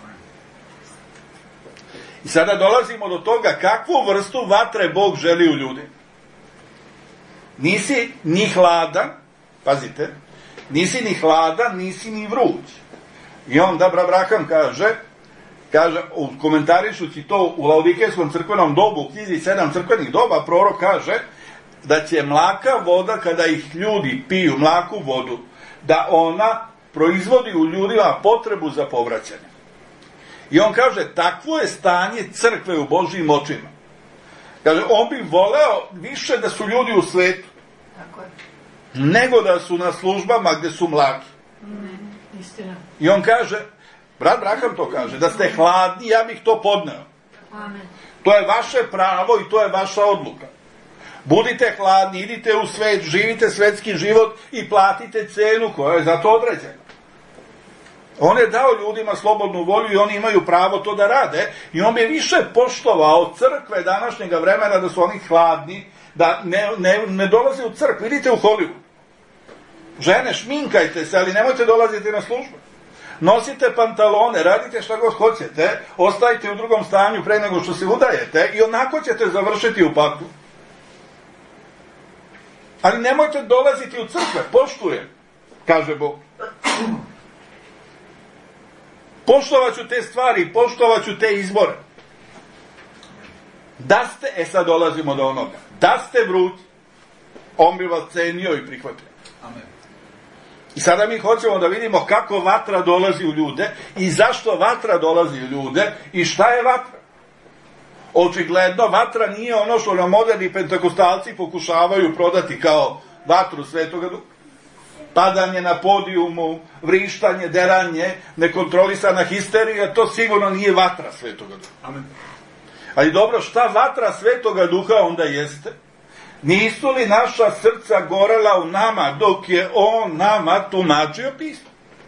I sada dolazimo do toga kakvu vrstu vatre Bog želi u ljudi. Nisi ni hladan, pazite, nisi ni hladan, nisi ni vruć. I onda Abraham kaže, komentarišući to u Laodikejskom crkvenom dobu, u knjizi 7 crkvenih doba, prorok kaže da će mlaka voda, kada ih ljudi piju mlaku vodu, da ona proizvodi u ljudima potrebu za povraćanje. I on kaže, takvo je stanje crkve u Božjim očima. Kaže, on bi voleo više da su ljudi u svetu, nego da su na službama gde su mlaki. Istina. I on kaže, brat Braham to kaže, da ste hladni, ja bih to podneo. Amen. To je vaše pravo i to je vaša odluka. Budite hladni, idite u svet, živite svetski život i platite cenu koja je za to određena. On je dao ljudima slobodnu volju i oni imaju pravo to da rade i on bi više poštovao crkve današnjega vremena da su oni hladni, da ne dolaze u crkvu. Idite u Hollywood. Žene, šminkajte se, ali nemojte dolaziti na službu. Nosite pantalone, radite šta god hoćete, ostajte u drugom stanju pre nego što se udajete i onako ćete završiti u paklu. Ali nemojte dolaziti u crkve, poštujem, kaže Bog. Poštovaću te stvari, poštovaću te izbore. Da ste, sad dolazimo do onoga, da ste vrući, on bi vas cenio i prihvatio. Amen. I sada mi hoćemo da vidimo kako vatra dolazi u ljude i zašto vatra dolazi u ljude i šta je vatra. Očigledno, vatra nije ono što nam moderni pentakostalci pokušavaju prodati kao vatru Svetoga Duha. Padanje na podijumu, vrištanje, deranje, nekontrolisana histerija, to sigurno nije vatra Svetoga Duha. Amen. Ali dobro, šta vatra Svetoga Duha onda jeste? Nisu li naša srca gorela u nama dok je on nama tumačio pismo?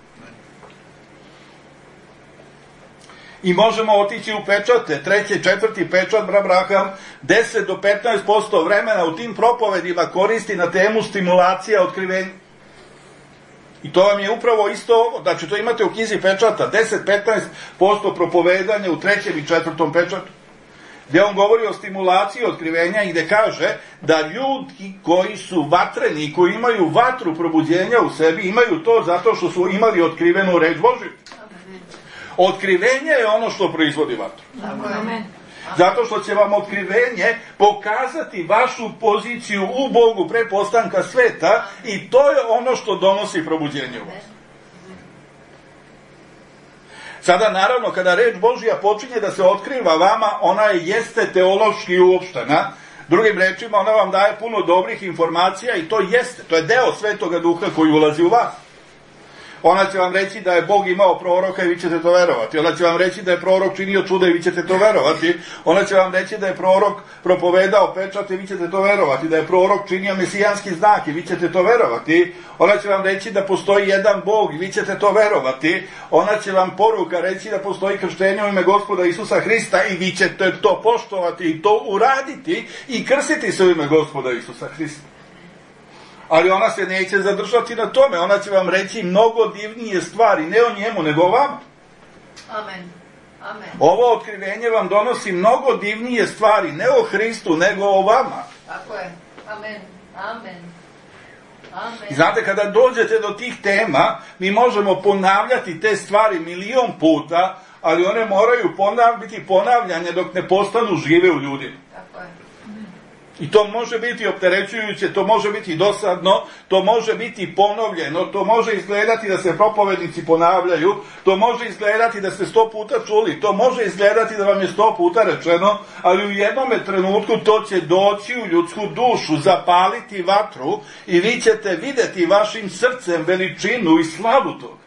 I možemo otići u pečate, 3., 4. pečat, Braham, 10 do 15% vremena u tim propovedima koristi na temu stimulacija otkrivenja. I to vam je upravo isto ovo, znači to imate u knjizi pečata, 10-15% propovedanja u 3. i 4. pečatu, gdje on govori o stimulaciji otkrivenja i gdje kaže da ljudi koji su vatreni, koji imaju vatru probuđenja u sebi, imaju to zato što su imali otkrivenu reč Božju. Otkrivenje je ono što proizvodi vatru. Amen. Zato što će vam otkrivenje pokazati vašu poziciju u Bogu pre postanka sveta i to je ono što donosi probuđenje u vas. Sada, naravno, kada reč Božja počinje da se otkriva vama, ona jeste teološki uopštena. Drugim rečima, ona vam daje puno dobrih informacija i to jeste. To je deo Svetoga Duha koji ulazi u vas. Ona će vam reći da je Bog imao proroka i vi ćete to verovati. Ona će vam reći da je prorok činio čuda i vi ćete to verovati. Ona će vam reći da je prorok propovedao pečat i vi ćete to verovati. Da je prorok činio mesijanski znak i vi ćete to verovati. Ona će vam reći da postoji jedan Bog i vi ćete to verovati. Ona će vam poruka reći da postoji krštenje u ime Gospoda Isusa Hrista i vi ćete to poštovati i to uraditi i krstiti se u ime Gospoda Isusa Hrista. Ali ona se neće zadržati na tome. Ona će vam reći mnogo divnije stvari, ne o njemu, nego o vama. Amen. Amen. Ovo otkrivenje vam donosi mnogo divnije stvari, ne o Hristu, nego o vama. Tako je. Amen. Amen. Amen. I znate, kada dođete do tih tema, mi možemo ponavljati te stvari 1.000.000 puta, ali one moraju biti ponavljanje dok ne postanu žive u ljudima. Tako je. I to može biti opterećujuće, to može biti dosadno, to može biti ponovljeno, to može izgledati da se propovednici ponavljaju, to može izgledati da ste 100 puta čuli, to može izgledati da vam je 100 puta rečeno, ali u jednome trenutku to će doći u ljudsku dušu, zapaliti vatru i vi ćete videti vašim srcem veličinu i slavu toga.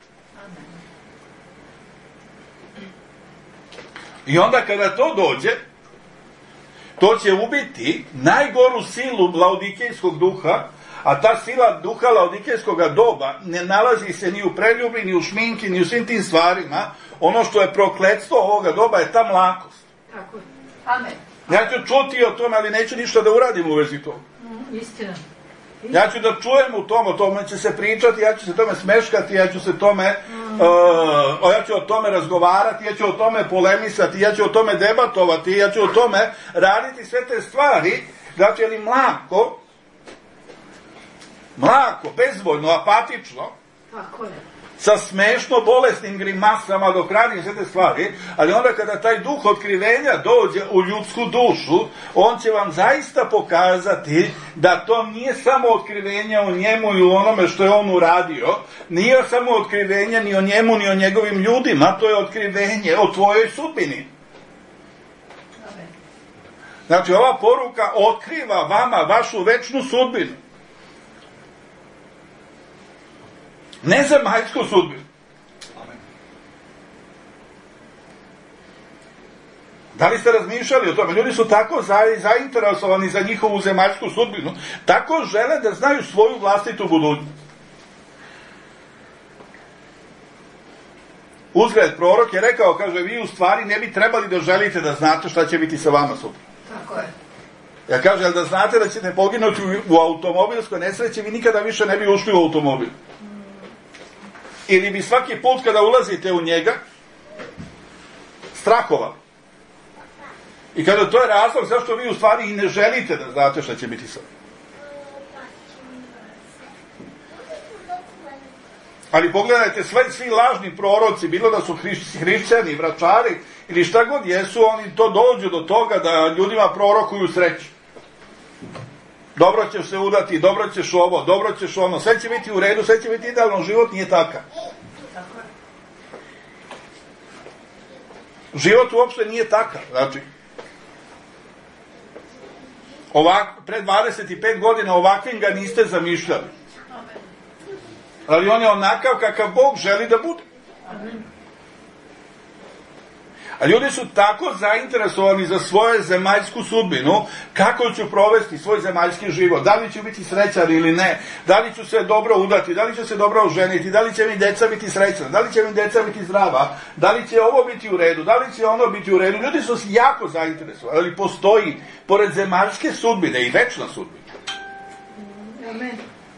I onda kada to dođe, to će ubiti najgoru silu laodikejskog duha, A ta sila duha laodikejskog doba ne nalazi se ni u preljubi, ni u šminki, ni u svim tim stvarima. Ono što je prokletstvo ovoga doba je ta mlakost. Tako je. Amen. Ja ću čuti o tome, ali neću ništa da uradim u vezi toga. Istina. Ja ću da čujem o tome će se pričati, ja ću se tome smeškati, ja ću o tome razgovarati, ja ću o tome polemisati, ja ću o tome debatovati, ja ću o tome raditi sve te stvari, znači, ali mlako, bezvoljno, apatično, Tako je. sa smešno bolesnim grimasama dok radim sve te stvari, ali onda kada taj duh otkrivenja dođe u ljudsku dušu, on će vam zaista pokazati da to nije samo otkrivenje o njemu i u onome što je on uradio, nije samo otkrivenje ni o njemu ni o njegovim ljudima, to je otkrivenje o tvojoj sudbini. Znači, ova poruka otkriva vama vašu večnu sudbinu. Ne zemaljsku sudbinu. Da li ste razmišljali o tome? Ljudi su tako zainteresovani za njihovu zemaljsku sudbinu, tako žele da znaju svoju vlastitu budućnost. Uzgred, prorok je rekao, kaže, vi u stvari ne bi trebali da želite da znate šta će biti sa vama sutra. Tako je. Ja kažem, ali da znate da ćete poginuti u automobilskoj nesreći, vi nikada više ne bi ušli u automobil. Ili bi svaki put kada ulazite u njega strahovali. I kada to je razlog zašto vi u stvari i ne želite da znate šta će biti sa vama. Ali pogledajte, svi lažni proroci, bilo da su hrišćani, vračari ili šta god jesu, oni to dođu do toga da ljudima prorokuju sreću. Dobro ćeš se udati, dobro ćeš ovo, dobro ćeš ono, sve će biti u redu, sve će biti idealno, život nije takav. Život uopšte nije takav, znači. Pre 25 godina ovakvim ga niste zamišljali. Ali on je onakav kakav Bog želi da bude. A ljudi su tako zainteresovani za svoju zemaljsku sudbinu, kako ću provesti svoj zemaljski život, da li ću biti srećan ili ne, da li ću se dobro udati, da li ću se dobro oženiti, da li će mi deca biti srećna, da li će mi deca biti zdrava, da li će ovo biti u redu, da li će ono biti u redu. Ljudi su jako zainteresovani, ali postoji, pored zemaljske sudbine, i večna sudbina. Amen.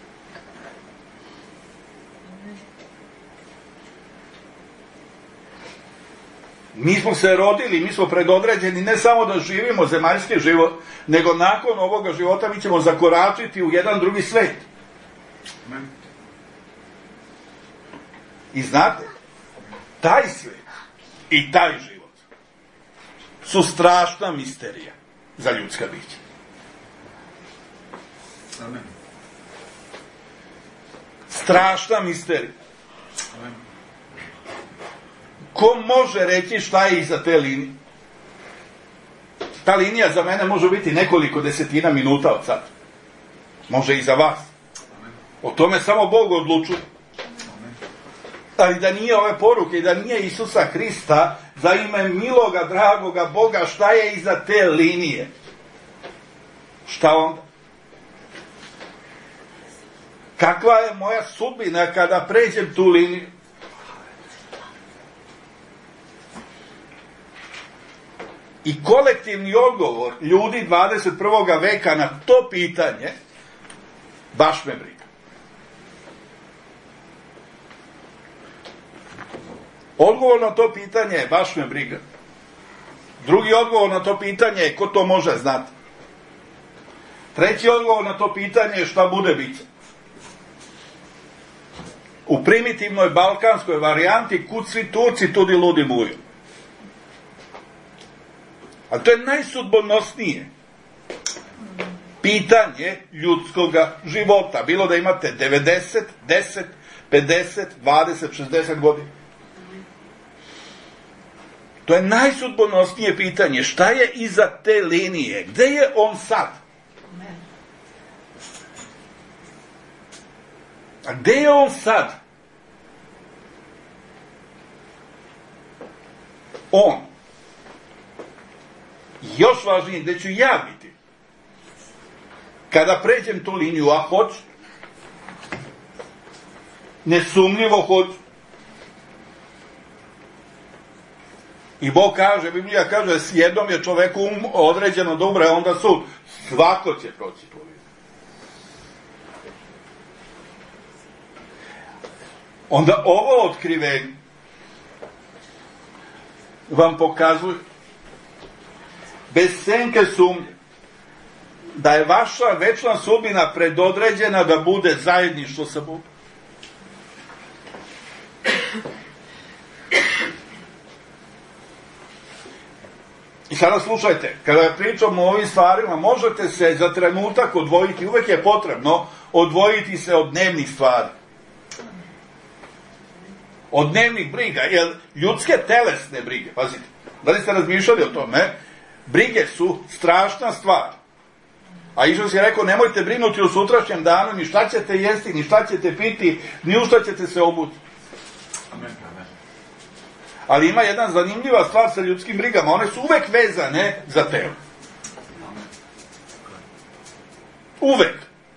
Mi smo se rodili, mi smo predodređeni ne samo da živimo zemaljski život, nego nakon ovoga života mi ćemo zakoračiti u jedan drugi svet. I znate, taj svet i taj život su strašna misterija za ljudska bića. Amen. Strašna misterija. Amen. Ko može reći šta je iza te linije? Ta linija za mene može biti nekoliko desetina minuta od sad. Može i za vas. O tome samo Bog odlučuje. Ali da nije ove poruke i da nije Isusa Hrista, za ime miloga, dragoga Boga, šta je iza te linije? Šta onda? Kakva je moja sudbina kada pređem tu liniju? I kolektivni odgovor ljudi 21. veka na to pitanje, baš me briga. Odgovor na to pitanje je baš me briga. Drugi odgovor na to pitanje je ko to može znati. Treći odgovor na to pitanje je šta bude biće. U primitivnoj balkanskoj varijanti kud svi Turci, tudi ludi muju. A to je najsudbonosnije pitanje ljudskog života. Bilo da imate 90, 10, 50, 20, 60 godina. To je najsudbonosnije pitanje. Šta je iza te linije? Gde je on sad? A gde je on sad? On. Još važnije, gde ću ja biti? Kada pređem tu liniju, a hoću, Nesumnjivo hoću. I Bog kaže, Biblija kaže, s jednom je čoveku određeno da umre, onda sud. Svako će proći tu vidu. Onda ovo otkrivenje vam pokazuje bez senke sumnje da je vaša večna sudbina predodređena da bude zajedništvo sa Bogom. I sada slušajte, kada pričamo o ovim stvarima, možete se za trenutak odvojiti, uvek je potrebno odvojiti se od dnevnih stvari. Od dnevnih briga, jer ljudske telesne brige, pazite, da li ste razmišljali o tome, brige su strašna stvar. A Isus je rekao, nemojte brinuti o sutrašnjem danu, ni šta ćete jesti, ni šta ćete piti, ni u šta ćete se obuti. Amen. Ali ima jedna zanimljiva stvar sa ljudskim brigama, one su uvek vezane za telo. Uvek.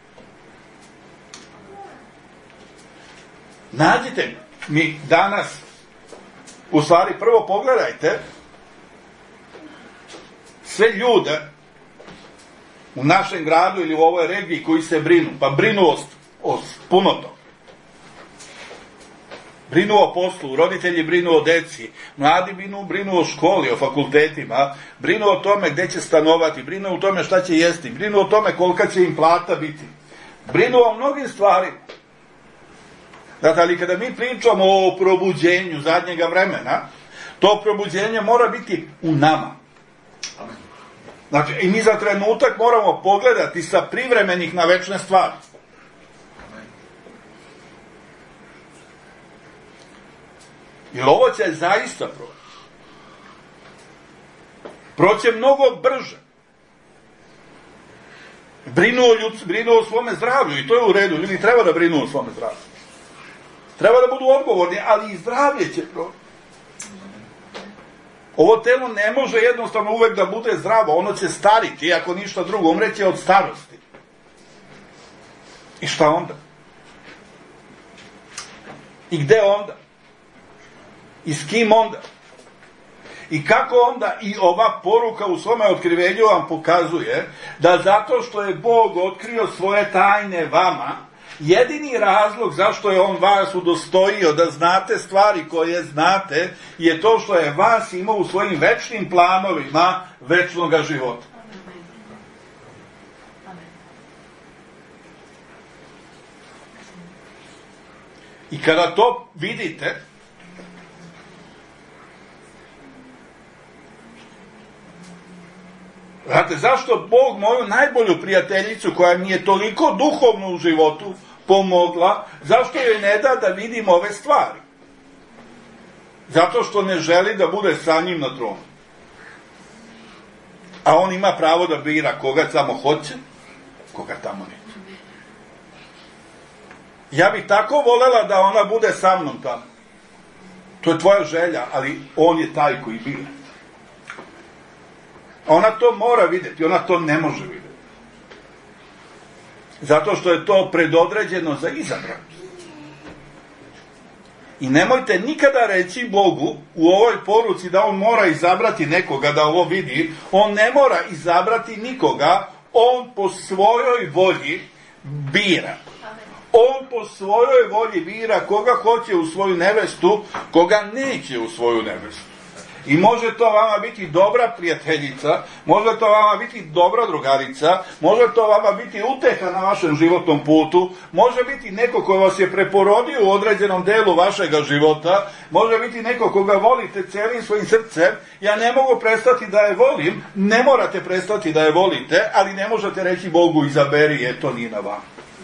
Nađite mi danas, u stvari prvo pogledajte sve ljude u našem gradu ili u ovoj regiji koji se brinu, pa brinu o puno toga. Brinu o poslu, roditelji brinu o deci, mladi brinu o školi, o fakultetima, brinu o tome gde će stanovati, brinu o tome šta će jesti, brinu o tome kolika će im plata biti. Brinu o mnogim stvarima. Dakle, ali kada mi pričamo o probuđenju zadnjega vremena, to probuđenje mora biti u nama. Znači, i mi za trenutak moramo pogledati sa privremenih na večne stvari. Jer ovo će zaista proći. Proće mnogo brže. Brinu o svome zdravlju i to je u redu. Ljudi treba da brinu o svome zdravlju. Treba da budu odgovorni, ali i zdravlje će proći. Ovo telo ne može jednostavno uvek da bude zdravo. Ono će stariti, ako ništa drugo. Umreće od starosti. I šta onda? I gde onda? I s kim onda? I kako onda i ova poruka u svome otkrivenju vam pokazuje da zato što je Bog otkrio svoje tajne vama, jedini razlog zašto je on vas udostojio da znate stvari koje znate je to što je vas imao u svojim večnim planovima večnog života. I kada to vidite, znate, zašto Bog moju najbolju prijateljicu, koja mi je toliko duhovno u životu pomogla, zašto joj ne da da vidim ove stvari? Zato što ne želi da bude sa njim na tronu. A on ima pravo da bira koga tamo hoće, koga tamo neće. Ja bih tako volela da ona bude sa mnom tamo. To je tvoja želja, ali on je taj koji bira. Ona to mora vidjeti, ona to ne može vidjeti. Zato što je to predodređeno za izabranost. I nemojte nikada reći Bogu u ovoj poruci da on mora izabrati nekoga da ovo vidi. On ne mora izabrati nikoga, on po svojoj volji bira. On po svojoj volji bira koga hoće u svoju nevestu, koga neće u svoju nevestu. I može to vama biti dobra prijateljica, može to vama biti dobra drugarica, može to vama biti uteha na vašem životnom putu, može biti neko ko vas je preporodio u određenom delu vašega života, može biti neko koga volite celim svojim srcem. Ja ne mogu prestati da je volim, ne morate prestati da je volite, ali ne možete reći Bogu izaberi, to nije na vama.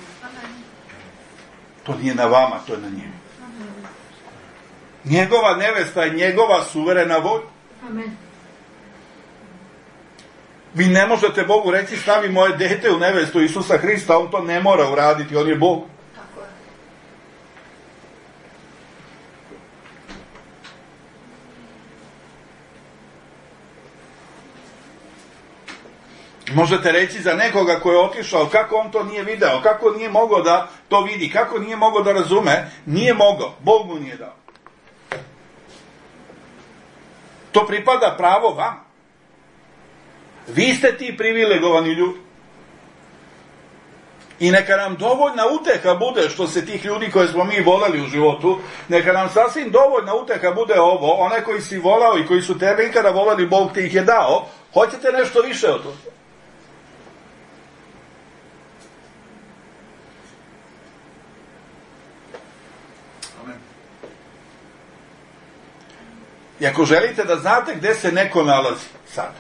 To nije na vama, to je na njemu. Njegova nevesta je njegova suverena volja. Amen. Vi ne možete Bogu reći stavi moje dete u nevestu Isusa Hrista, on to ne mora uraditi, on je Bog. Tako je. Možete reći za nekoga ko je otišao, kako on to nije video, kako nije mogao da to vidi, kako nije mogao da razume, nije mogao, Bog mu nije dao. To pripada pravo vama. Vi ste ti privilegovani ljudi. I neka nam dovoljna uteha bude što se tih ljudi koje smo mi voleli u životu, neka nam sasvim dovoljna uteha bude ovo, one koji si volao i koji su tebe ikada voleli, Bog ti ih je dao, hoćete nešto više od toga. I ako želite da znate gde se neko nalazi sad,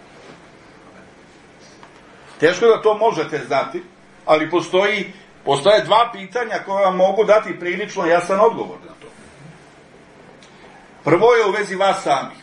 teško da to možete znati, ali postoje dva pitanja koja vam mogu dati prilično jasan odgovor na to. Prvo je u vezi vas samih.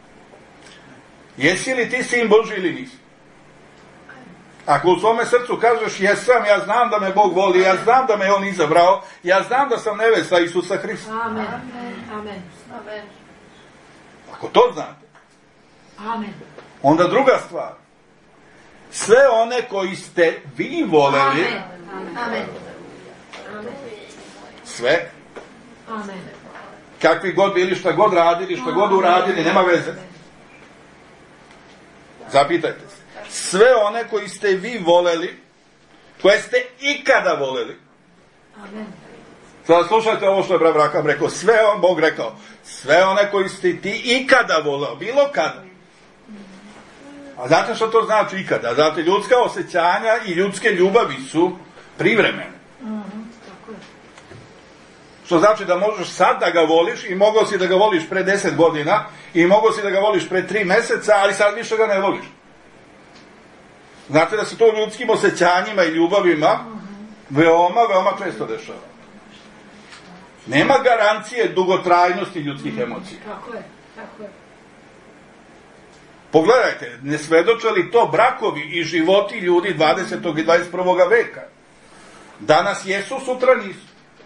Jesi li ti sin Božji ili nisi? Ako u svome srcu kažeš jesam, ja znam da me Bog voli, ja znam da me On izabrao, ja znam da sam nevesta Isusa Hrista. Amen. Amen. Amen. Ako to znate, Amen. onda druga stvar. Sve one koji ste vi voleli, Amen. sve, Amen. kakvi god bili, šta god radili, šta god uradili, nema veze. Zapitajte se. Sve one koji ste vi voleli, koje ste ikada voleli. Amen. Sada slušajte ovo što je brat Braham rekao. Sve on, Bog rekao, sve one koji ste ti ikada voleo, bilo kada. A znate što to znači ikada? Znate, ljudska osjećanja i ljudske ljubavi su privremene. Tako je. Što znači da možeš sad da ga voliš i mogao si da ga voliš pre 10 godina i mogao si da ga voliš pre 3 meseca, ali sad više ga ne voliš. Znate da se to u ljudskim osjećanjima i ljubavima veoma, veoma često dešava. Nema garancije dugotrajnosti ljudskih emocija. Tako je. Tako je. Pogledajte, ne svedoče li to brakovi i životi ljudi 20. i 21. veka? Danas jesu, sutra nisu.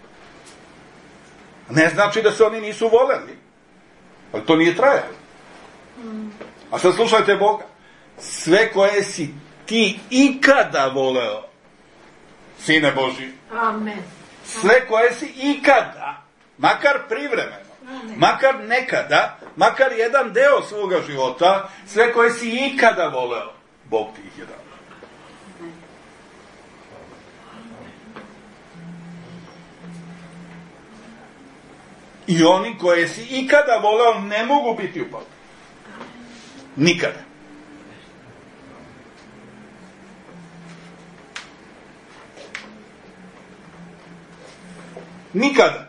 Ne znači da se oni nisu voleli. Ali to nije trajalo. A sad slušajte Boga. Sve koje si ti ikada voleo, Sine Božji. Amen. Sve koje si ikada, makar privremeno, makar nekada, makar jedan deo svoga života, sve koje si ikada voleo, Bog ti ih je dao. I oni koje si ikada voleo ne mogu biti u paklu. Nikada. Nikada.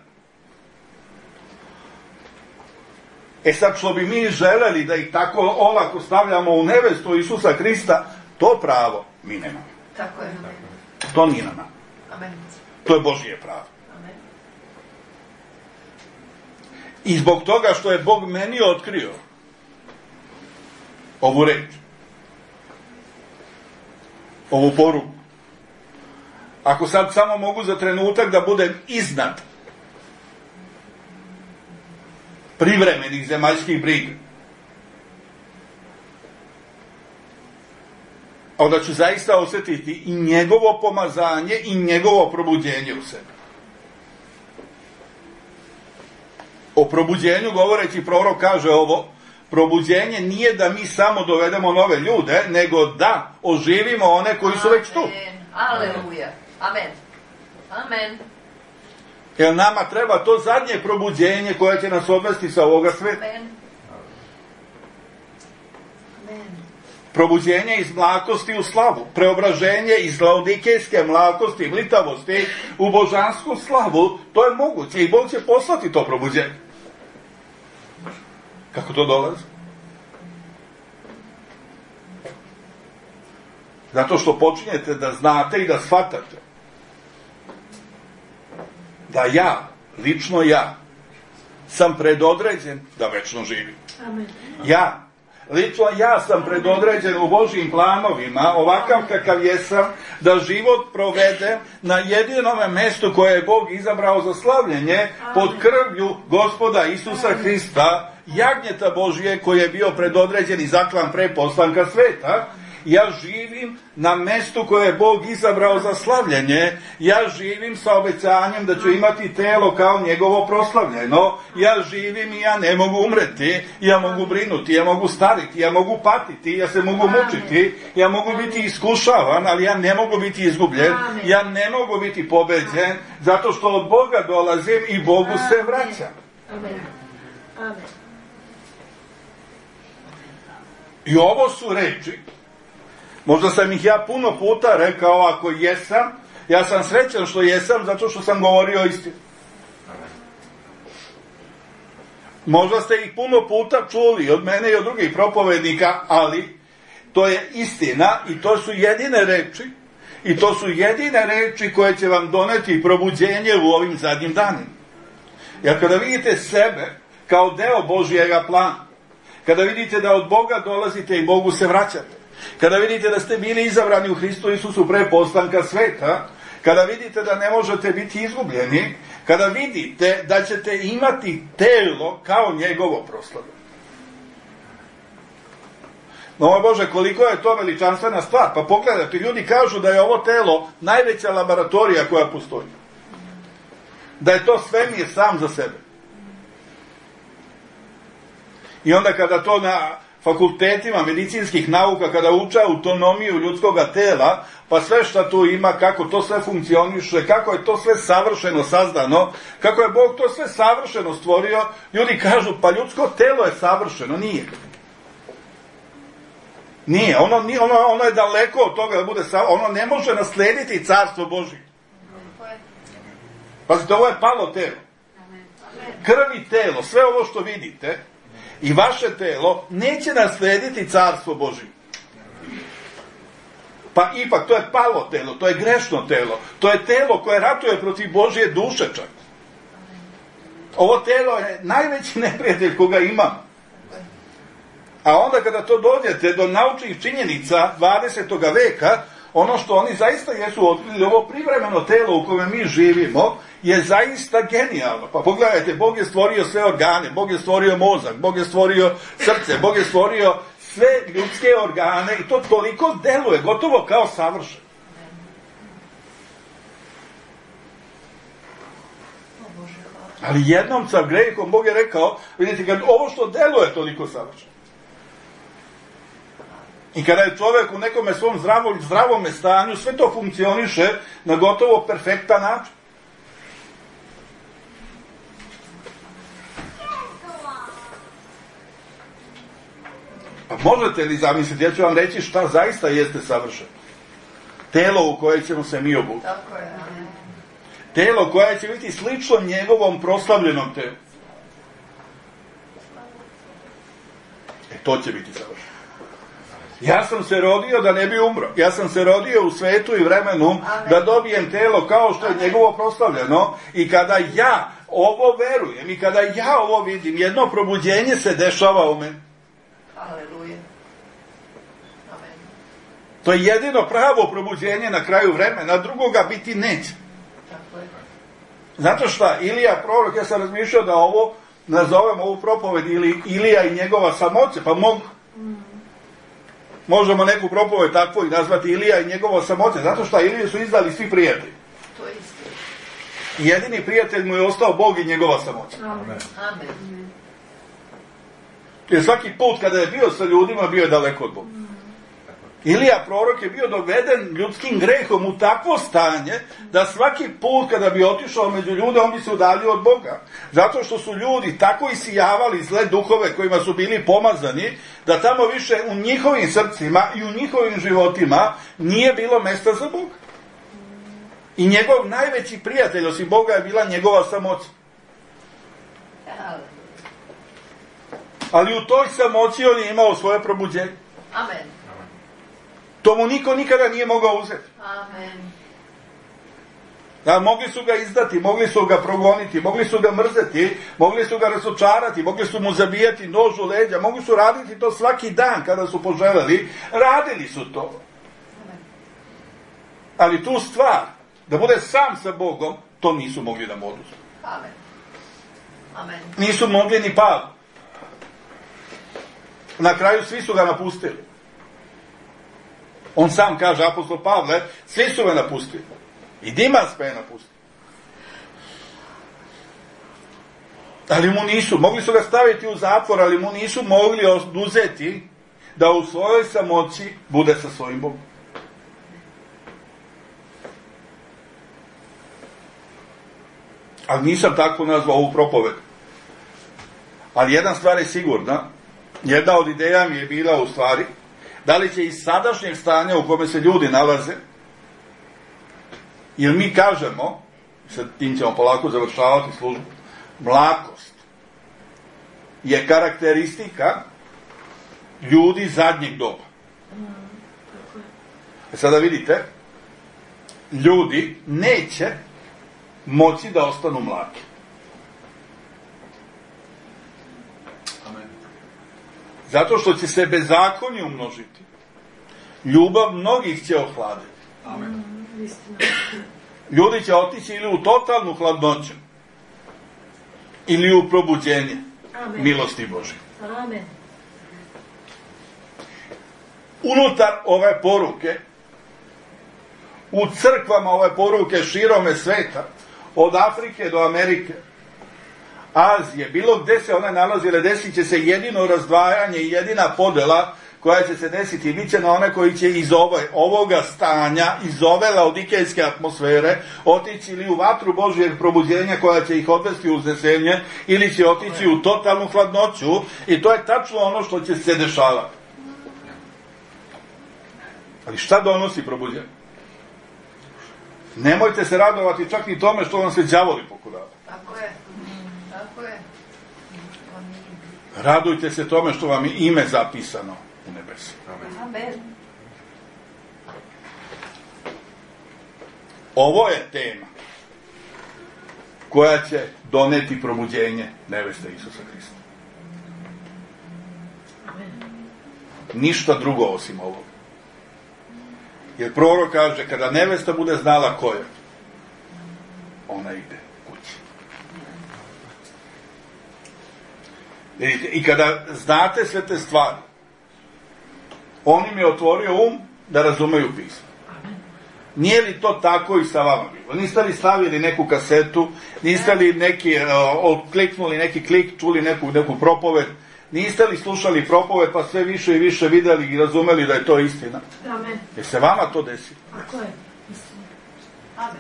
E sad, što bi mi želeli da ih tako olako stavljamo u nevestu Isusa Hrista, to pravo mi nemamo. Tako je. To nije na nama. Amen. To je Božje pravo. Amen. I zbog toga što je Bog meni otkrio ovu reč, ovu poruku, ako sad samo mogu za trenutak da budem iznad privremenih zemaljskih briga, onda ću zaista osjetiti i njegovo pomazanje i njegovo probuđenje u sebi. O probuđenju govoreći prorok kaže ovo: probuđenje nije da mi samo dovedemo nove ljude, nego da oživimo one koji su već tu. Aleluja. Amen. Amen. Jer nama treba to zadnje probuđenje koje će nas odvesti sa ovoga sveta. Amen. Amen. Probuđenje iz mlakosti u slavu. Preobraženje iz laodikejske mlakosti, mlitavosti u božansku slavu. To je moguće i Bog će poslati to probuđenje. Kako to dolazi? Zato što počinjete da znate i da shvatate da ja, lično ja, sam predodređen da večno živim. Amen. Lično ja sam predodređen u Božjim planovima, ovakav kakav jesam, da život provedem na jedinome mestu koje je Bog izabrao za slavljenje, pod krvlju Gospoda Isusa Hrista, jagnjeta Božje koji je bio predodređen i zaklan pre poslanka sveta, Ja živim na mestu koje je Bog izabrao za slavljenje. Ja živim sa obećanjem da ću imati telo kao njegovo proslavljeno. Ja živim i ja ne mogu umreti. Ja mogu brinuti, ja mogu stariti, ja mogu patiti, ja se mogu mučiti, ja mogu biti iskušavan, ali ja ne mogu biti izgubljen. Ja ne mogu biti pobeđen, zato što od Boga dolazim i Bogu se vraćam. Amen. Amen. I ovo su reči, možda sam ih ja puno puta rekao, ako jesam, ja sam srećan što jesam, zato što sam govorio istinu. Možda ste ih puno puta čuli od mene i od drugih propovednika, ali to je istina i to su jedine reči, i to su jedine reči koje će vam doneti probuđenje u ovim zadnjim danima. Jer kada vidite sebe kao deo Božjega plana, kada vidite da od Boga dolazite i Bogu se vraćate, kada vidite da ste bili izabrani u Hristu Isusu pre postanka sveta, kada vidite da ne možete biti izgubljeni, kada vidite da ćete imati telo kao njegovo proslavljeno. No, moj Bože, koliko je to veličanstvena stvar. Pa pogledajte, ljudi kažu da je ovo telo najveća laboratorija koja postoji. Da je to svemir sam za sebe. I onda kada to na fakultetima medicinskih nauka, kada uče autonomiju ljudskog tela, pa sve što tu ima, kako to sve funkcioniše, kako je to sve savršeno sazdano, kako je Bog to sve savršeno stvorio, ljudi kažu, pa ljudsko telo je savršeno. Nije. Nije. Ono je daleko od toga da bude savršeno. Ono ne može naslediti carstvo Božje. Pazite, ovo je palo telo. Krv i telo, sve ovo što vidite, i vaše telo neće naslediti carstvo Božje. Pa ipak, to je palo telo, to je grešno telo, to je telo koje ratuje protiv Božje duše čak. Ovo telo je najveći neprijatelj koga imam. A onda kada to dođete do naučnih činjenica 20. veka, ono što oni zaista jesu otkrili, ovo privremeno telo u kome mi živimo, je zaista genijalno. Pa pogledajte, Bog je stvorio sve organe, Bog je stvorio mozak, Bog je stvorio srce, Bog je stvorio sve ljudske organe i to toliko deluje, gotovo kao savršeno. Ali jednom sa grehom Bog je rekao, vidite, kad ovo što deluje toliko savršeno. I kada je čovjek u nekome svom zdravome stanju, sve to funkcioniše na gotovo perfektan način. Pa možete li zamisliti, ja ću vam reći šta zaista jeste savršeno. Telo u koje ćemo se mi obuti. Tako je. Telo koje će biti slično njegovom proslavljenom telu. To će biti savršeno. Ja sam se rodio da ne bi umro. Ja sam se rodio u svetu i vremenu da dobijem telo kao što je njegovo proslavljeno. I kada ja ovo verujem i kada ja ovo vidim, jedno probuđenje se dešava u meni. Aleluja. Amen. To je jedino pravo probuđenje na kraju vremena, drugoga biti neće. Tako je. Zato šta, Ilija prorok, ja sam razmišljao da ovo nazovem ovu propoved ili Ilija i njegova samoće, pa možemo neku propoved takvu i nazvati Ilija i njegova samoće, zato što Iliju su izdali svi prijatelji. To je isto. Jedini prijatelj mu je ostao Bog i njegova samoća. Amen. Amen. Jer svaki put kada je bio sa ljudima, bio je daleko od Boga. Ilija prorok je bio doveden ljudskim grehom u takvo stanje da svaki put kada bi otišao među ljude, on bi se udaljio od Boga. Zato što su ljudi tako isijavali zle duhove kojima su bili pomazani, da tamo više u njihovim srcima i u njihovim životima nije bilo mesta za Boga. I njegov najveći prijatelj osim Boga je bila njegova samoća. Ali u toj samoći on je imao svoje probuđenje. Amen. To mu niko nikada nije mogao uzeti. Amen. Da, mogli su ga izdati, mogli su ga progoniti, mogli su ga mrzeti, mogli su ga razočarati, mogli su mu zabijati nož u leđa, mogli su raditi to svaki dan kada su poželjeli, radili su to. Ali tu stvar, da bude sam sa Bogom, to nisu mogli da mu oduzmu. Amen. Amen. Nisu mogli ni Pavle. Na kraju svi su ga napustili. On sam kaže, apostol Pavle, svi su me napustili. I Dimas me je napustio. Ali mu nisu, mogli su ga staviti u zatvor, ali mu nisu mogli oduzeti da u svojoj samoći bude sa svojim Bogom. Ali nisam tako nazvao ovu propoved. Ali jedna stvar je sigurna, jedna od ideja mi je bila u stvari, da li će iz sadašnjeg stanja u kome se ljudi nalaze, jer mi kažemo, sad tim ćemo polako završavati službu, mlakost je karakteristika ljudi zadnjeg doba. Sada vidite, ljudi neće moći da ostanu mlaki. Zato što će se bezakonje umnožiti. Ljubav mnogih će ohladiti. Ljudi će otići ili u totalnu hladnoću, ili u probuđenje milosti Božje. Unutar ove poruke, u crkvama ove poruke širome sveta, od Afrike do Amerike, Azije, bilo gde se one nalazile, desit će se jedino razdvajanje i jedina podela koja će se desiti, bit će na one koji će iz ovoga stanja, iz ove laodikejske atmosfere, otići ili u vatru Božjeg probuđenja koja će ih odvesti u uznesenje, ili će otići u totalnu hladnoću, i to je tačno ono što će se dešavati. Ali šta donosi probuđenje? Nemojte se radovati čak ni tome što vam se đavoli pokorava. Tako je. Tako je. Radujte se tome što vam je ime zapisano u nebesu. Amen. Ovo je tema koja će doneti probuđenje neveste Isusa Hrista. Ništa drugo osim ovoga. Jer prorok kaže, kada nevesta bude znala ko je, ona ide kući. Vidite, i kada znate sve te stvari, on im je otvorio da razumeju pismo. Nije li to tako i sa vama bilo? Niste li stavili neku kasetu, niste li kliknuli neki klik, čuli neku propoved, niste li slušali propoved, pa sve više i više videli i razumeli da je to istina? Amen. Jer se vama to desi? Tako je. Amen.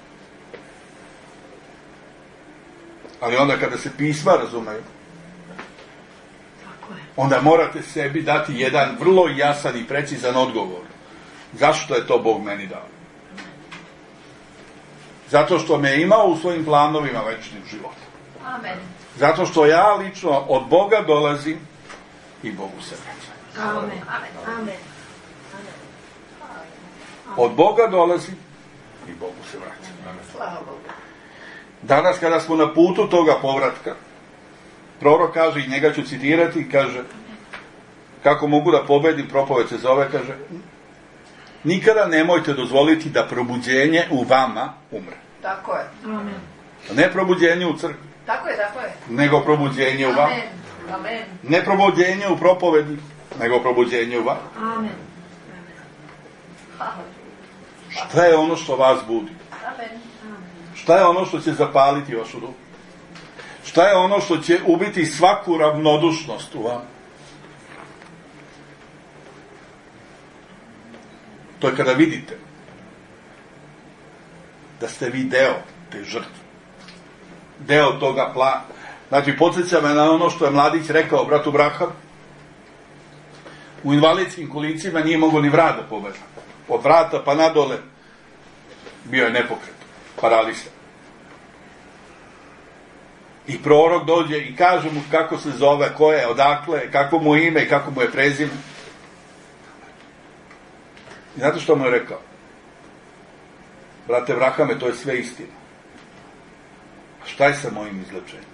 Ali onda kada se pisma razumeju, onda morate sebi dati jedan vrlo jasan i precizan odgovor. Zašto je to Bog meni dao? Zato što me je imao u svojim planovima večnim života. Amen. Zato što ja lično od Boga dolazim i Bogu se vraćam. Amen. Amen. Od Boga dolazim i Bogu se vraćam. Slava Bogu. Danas kada smo na putu toga povratka, prorok kaže, i njega ću citirati, kaže, kako mogu da pobedim, propoved se zove, kaže, nikada nemojte dozvoliti da probuđenje u vama umre. Tako je. Amen. Ne probuđenje u crkvi. Tako je, tako je. Nego probuđenje u vama. Amen. Amen. Ne probuđenje u propovedi, nego probuđenje u vama. Amen. Šta je ono što vas budi? Amen. Šta je ono što će zapaliti vašu dušu? Šta je ono što će ubiti svaku ravnodušnost u vama? To je kada vidite da ste vi deo te žrtve. Deo toga plana. Znači, podsjeća me na ono što je mladić rekao bratu Braham. U invalidskim kolicima nije mogao ni vrat da pobeda. Od vrata pa nadole bio je nepokret, paralisan. I prorok dođe i kaže mu kako se zove, ko je, odakle, kako mu je ime i kako mu je prezime. I znate što mu je rekao? Brate Brahame, to je sve istina. A šta je sa mojim izlečenjem?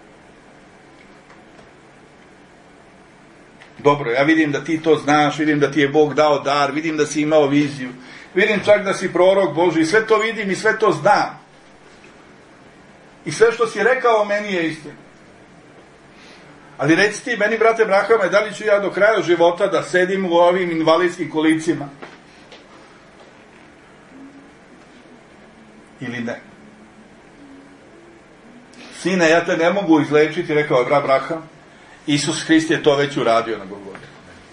Dobro, ja vidim da ti to znaš, vidim da ti je Bog dao dar, vidim da si imao viziju, vidim čak da si prorok Božji, sve to vidim i sve to znam. I sve što si rekao meni je istina. Ali reci ti meni, brate Brahame, da li ću ja do kraja života da sedim u ovim invalidskim kolicima ili ne. Sine, ja te ne mogu izlečiti, rekao je Abraham. Isus Hrist je to već uradio na Golgoti.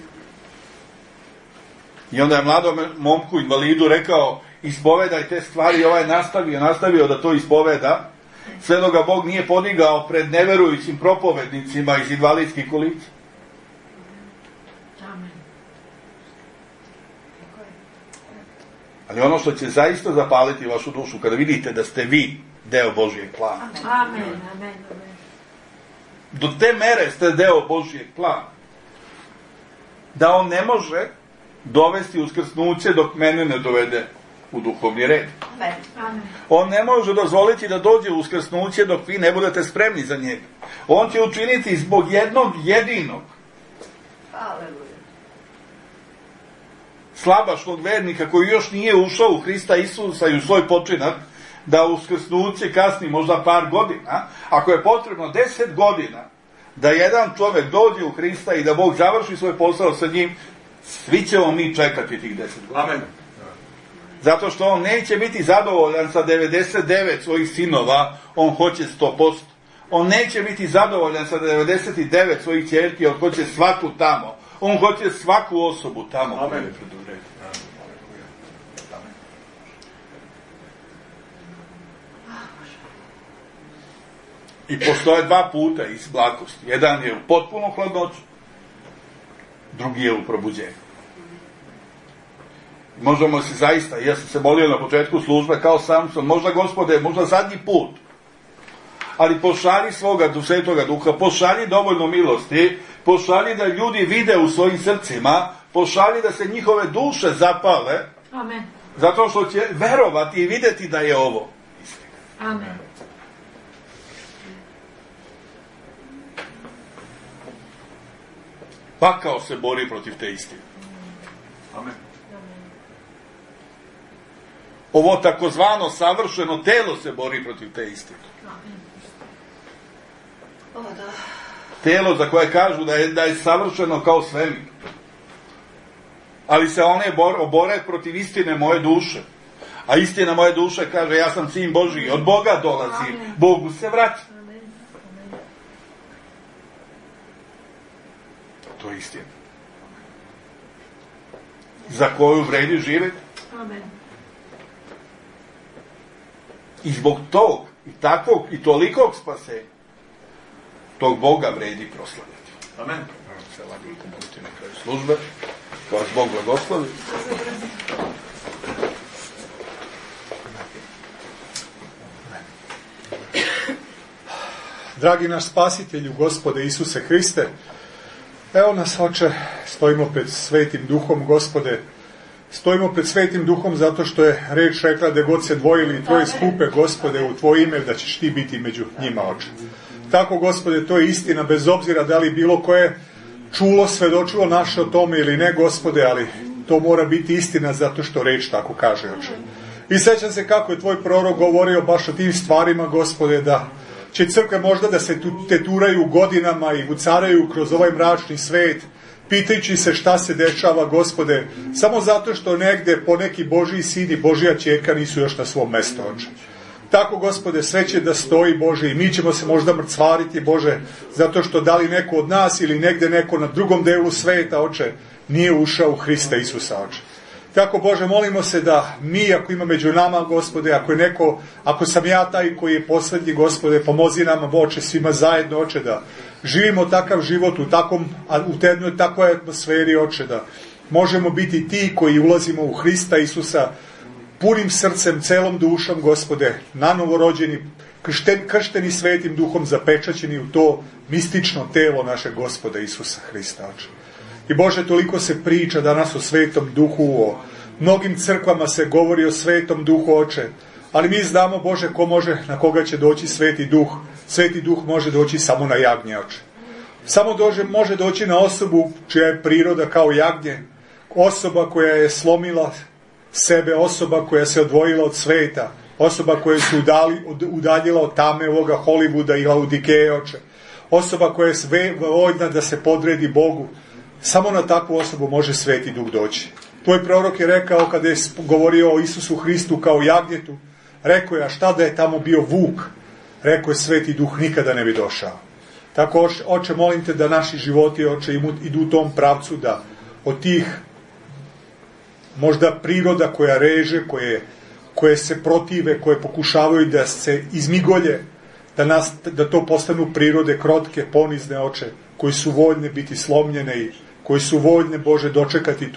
I onda je mladom momku, invalidu, rekao, ispovedaj te stvari. I ovaj nastavio da to ispoveda, sve dok ga Bog nije podigao pred neverujućim propovednicima iz invalidskih kolica. Ali ono što će zaista zapaliti vašu dušu, kada vidite da ste vi deo Božijeg plana. Amen. Amen. Do te mere ste deo Božijeg plana, da on ne može dovesti uskrsnuće dok mene ne dovede u duhovni red. Amen. On ne može dozvoliti da dođe uskrsnuće dok vi ne budete spremni za njega. On će učiniti zbog jednog jedinog slabašnog vernika koji još nije ušao u Hrista Isusa i u svoj počinak, da uskrsnuće kasni možda par godina, ako je potrebno 10 godina da jedan čovjek dođe u Hrista i da Bog završi svoj posao sa njim, svi ćemo mi čekati tih 10 godina. Amen. Zato što on neće biti zadovoljan sa 99 svojih sinova, on hoće 100%. On neće biti zadovoljan sa 99 svojih ćerki, on hoće svaku tamo. On hoće svaku osobu tamo. Amen. I postoje dva puta iz blagosti. Jedan je u potpunu hladnoću, drugi je u probuđenju. Možemo se zaista, ja sam se molio na početku službe kao Samson, možda Gospode, možda zadnji put, ali pošalji svoga Svetoga Duha, pošalji dovoljno milosti, pošalji da ljudi vide u svojim srcima, pošalji da se njihove duše zapale, Amen. zato što će verovati i vidjeti da je ovo istina. Amen. Pakao se bori protiv te istine. Amen. Ovo takozvano savršeno telo se bori protiv te istine. Telo za koje kažu da je savršeno kao svemir. Ali se one bore protiv istine moje duše. A istina moje duše kaže, ja sam sin Božiji, od Boga dolazim, Bogu se vraća. To je istina. Za koju vredi živjeti. Amen. I zbog tog, i takvog, i tolikog spasenja, tog Boga vredi proslavljati. Amen. Se lagano pomoliti na kraju službe, da vas Bog blagoslovi. Dragi naš Spasitelju, Gospode Isuse Hriste, evo nas, Oče, stojimo pred Svetim Duhom, Gospode, stojimo pred Svetim Duhom zato što je reč rekla da god se dvojili Tvoje skupe, Gospode, u Tvoje ime, da ćeš Ti biti među njima, Oče. Tako, Gospode, to je istina, bez obzira da li bilo koje čulo, svedočilo naše o tome ili ne, Gospode, ali to mora biti istina zato što reč tako kaže, Oče. I sećam se kako je Tvoj prorok govorio baš o tim stvarima, Gospode, da će crkve možda da se teturaju godinama i vucaraju kroz ovaj mračni svet, pitajući se šta se dešava, Gospode, samo zato što negde poneki Božji sin i Božja ćerka nisu još na svom mjestu, Oče. Tako, Gospode, sve će da stoji, Bože, i mi ćemo se možda mrcvariti, Bože, zato što da li neko od nas ili negde neko na drugom delu sveta, Oče, nije ušao u Hrista Isusa, Oče. Tako, Bože, molimo se da mi, ako ima među nama, Gospode, ako je neko, ako sam ja taj koji je poslednji, Gospode, pomozi nama, Oče, svima zajedno, Oče, da živimo takav život u jednoj takvoj atmosferi, Oče, da možemo biti ti koji ulazimo u Hrista Isusa punim srcem, celom dušom, Gospode, nanovo rođeni, kršteni Svetim Duhom, zapečaćeni u to mistično telo našeg Gospoda Isusa Hrista, Oče. I Bože, toliko se priča danas o Svetom Duhu, o mnogim crkvama se govori o Svetom Duhu, Oče, ali mi znamo, Bože, ko može, na koga će doći Sveti Duh. Sveti Duh može doći samo na jagnje, Oče. Samo može doći na osobu čija je priroda kao jagnje, osoba koja je slomila sebe, osoba koja se odvojila od sveta, osoba koja se udaljila od tame ovoga Hollywooda i Laodikeje, Oče. Osoba koja je voljna da se podredi Bogu. Samo na takvu osobu može Sveti Duh doći. Tvoj prorok je rekao, kada je govorio o Isusu Hristu kao jagnjetu, Rekao je, a šta da je tamo bio Vuk? Rekao je, Sveti Duh nikada ne bi došao. Tako, Oče, molim te da naši životi, Oče, idu u tom pravcu, da od tih možda priroda koja reže, koje se protive, koje pokušavaju da se izmigolje, da to postanu prirode krotke, ponizne, Oče, koji su voljne biti slomljene i koji su voljne, Bože, dočekati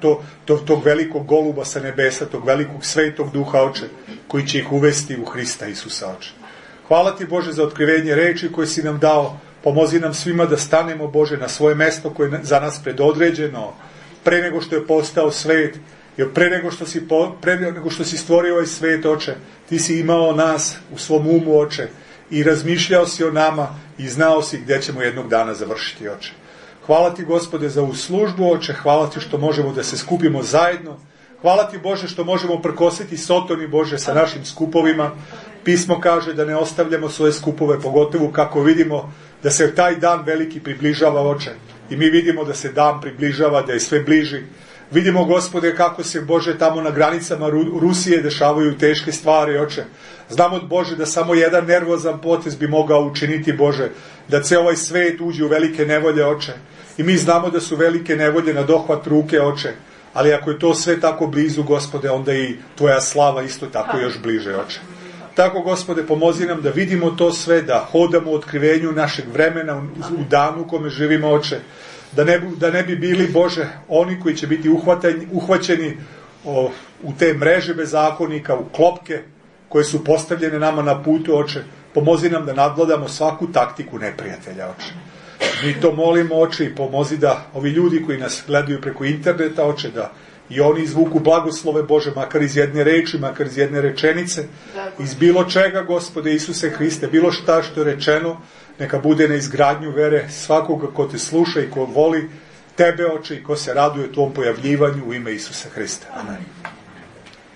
tog velikog goluba sa nebesa, tog velikog Svetog Duha, Oče, koji će ih uvesti u Hrista Isusa, Oče. Hvala ti, Bože, za otkrivenje reči koje si nam dao. Pomozi nam svima da stanemo, Bože, na svoje mesto koje je za nas predodređeno, pre nego što je postao svet, jer pre nego što si stvorio ovaj svet, Oče, ti si imao nas u svom umu, Oče, i razmišljao si o nama i znao si gdje ćemo jednog dana završiti, Oče. Hvala ti, Gospode, za ovu službu, Oče, hvala ti što možemo da se skupimo zajedno. Hvala ti, Bože, što možemo prkositi Sotoni, Bože, sa našim skupovima. Pismo kaže da ne ostavljamo svoje skupove, pogotovo kako vidimo da se taj dan veliki približava, Oče. I mi vidimo da se dan približava, da je sve bliži. Vidimo, Gospode, kako se, Bože, tamo na granicama Rusije dešavaju teške stvari, Oče. Znamo, Bože, da samo jedan nervozan potez bi mogao učiniti, Bože, da ceo ovaj svet uđe u velike nevolje, Oče. I mi znamo da su velike nevolje na dohvat ruke, Oče. Ali ako je to sve tako blizu, Gospode, onda i tvoja slava isto tako još bliže, Oče. Tako, Gospode, pomozi nam da vidimo to sve, da hodamo u otkrivenju našeg vremena, u danu u kome živimo, Oče. Da ne bi bili, Bože, oni koji će biti uhvaćeni u te mreže bezakonika, u klopke koje su postavljene nama na putu, Oče. Pomozi nam da nadvladamo svaku taktiku neprijatelja, Oče. Mi to molimo, Oče, i pomozi da ovi ljudi koji nas gledaju preko interneta, Oče, da i oni izvuku blagoslove, Bože, makar iz jedne reči, makar iz jedne rečenice, iz bilo čega, Gospode Isuse Hriste, bilo šta što je rečeno, neka bude na izgradnju vere svakoga ko te sluša i ko voli tebe, Oče, i ko se raduje tvom pojavljivanju u ime Isusa Hrista. Amen.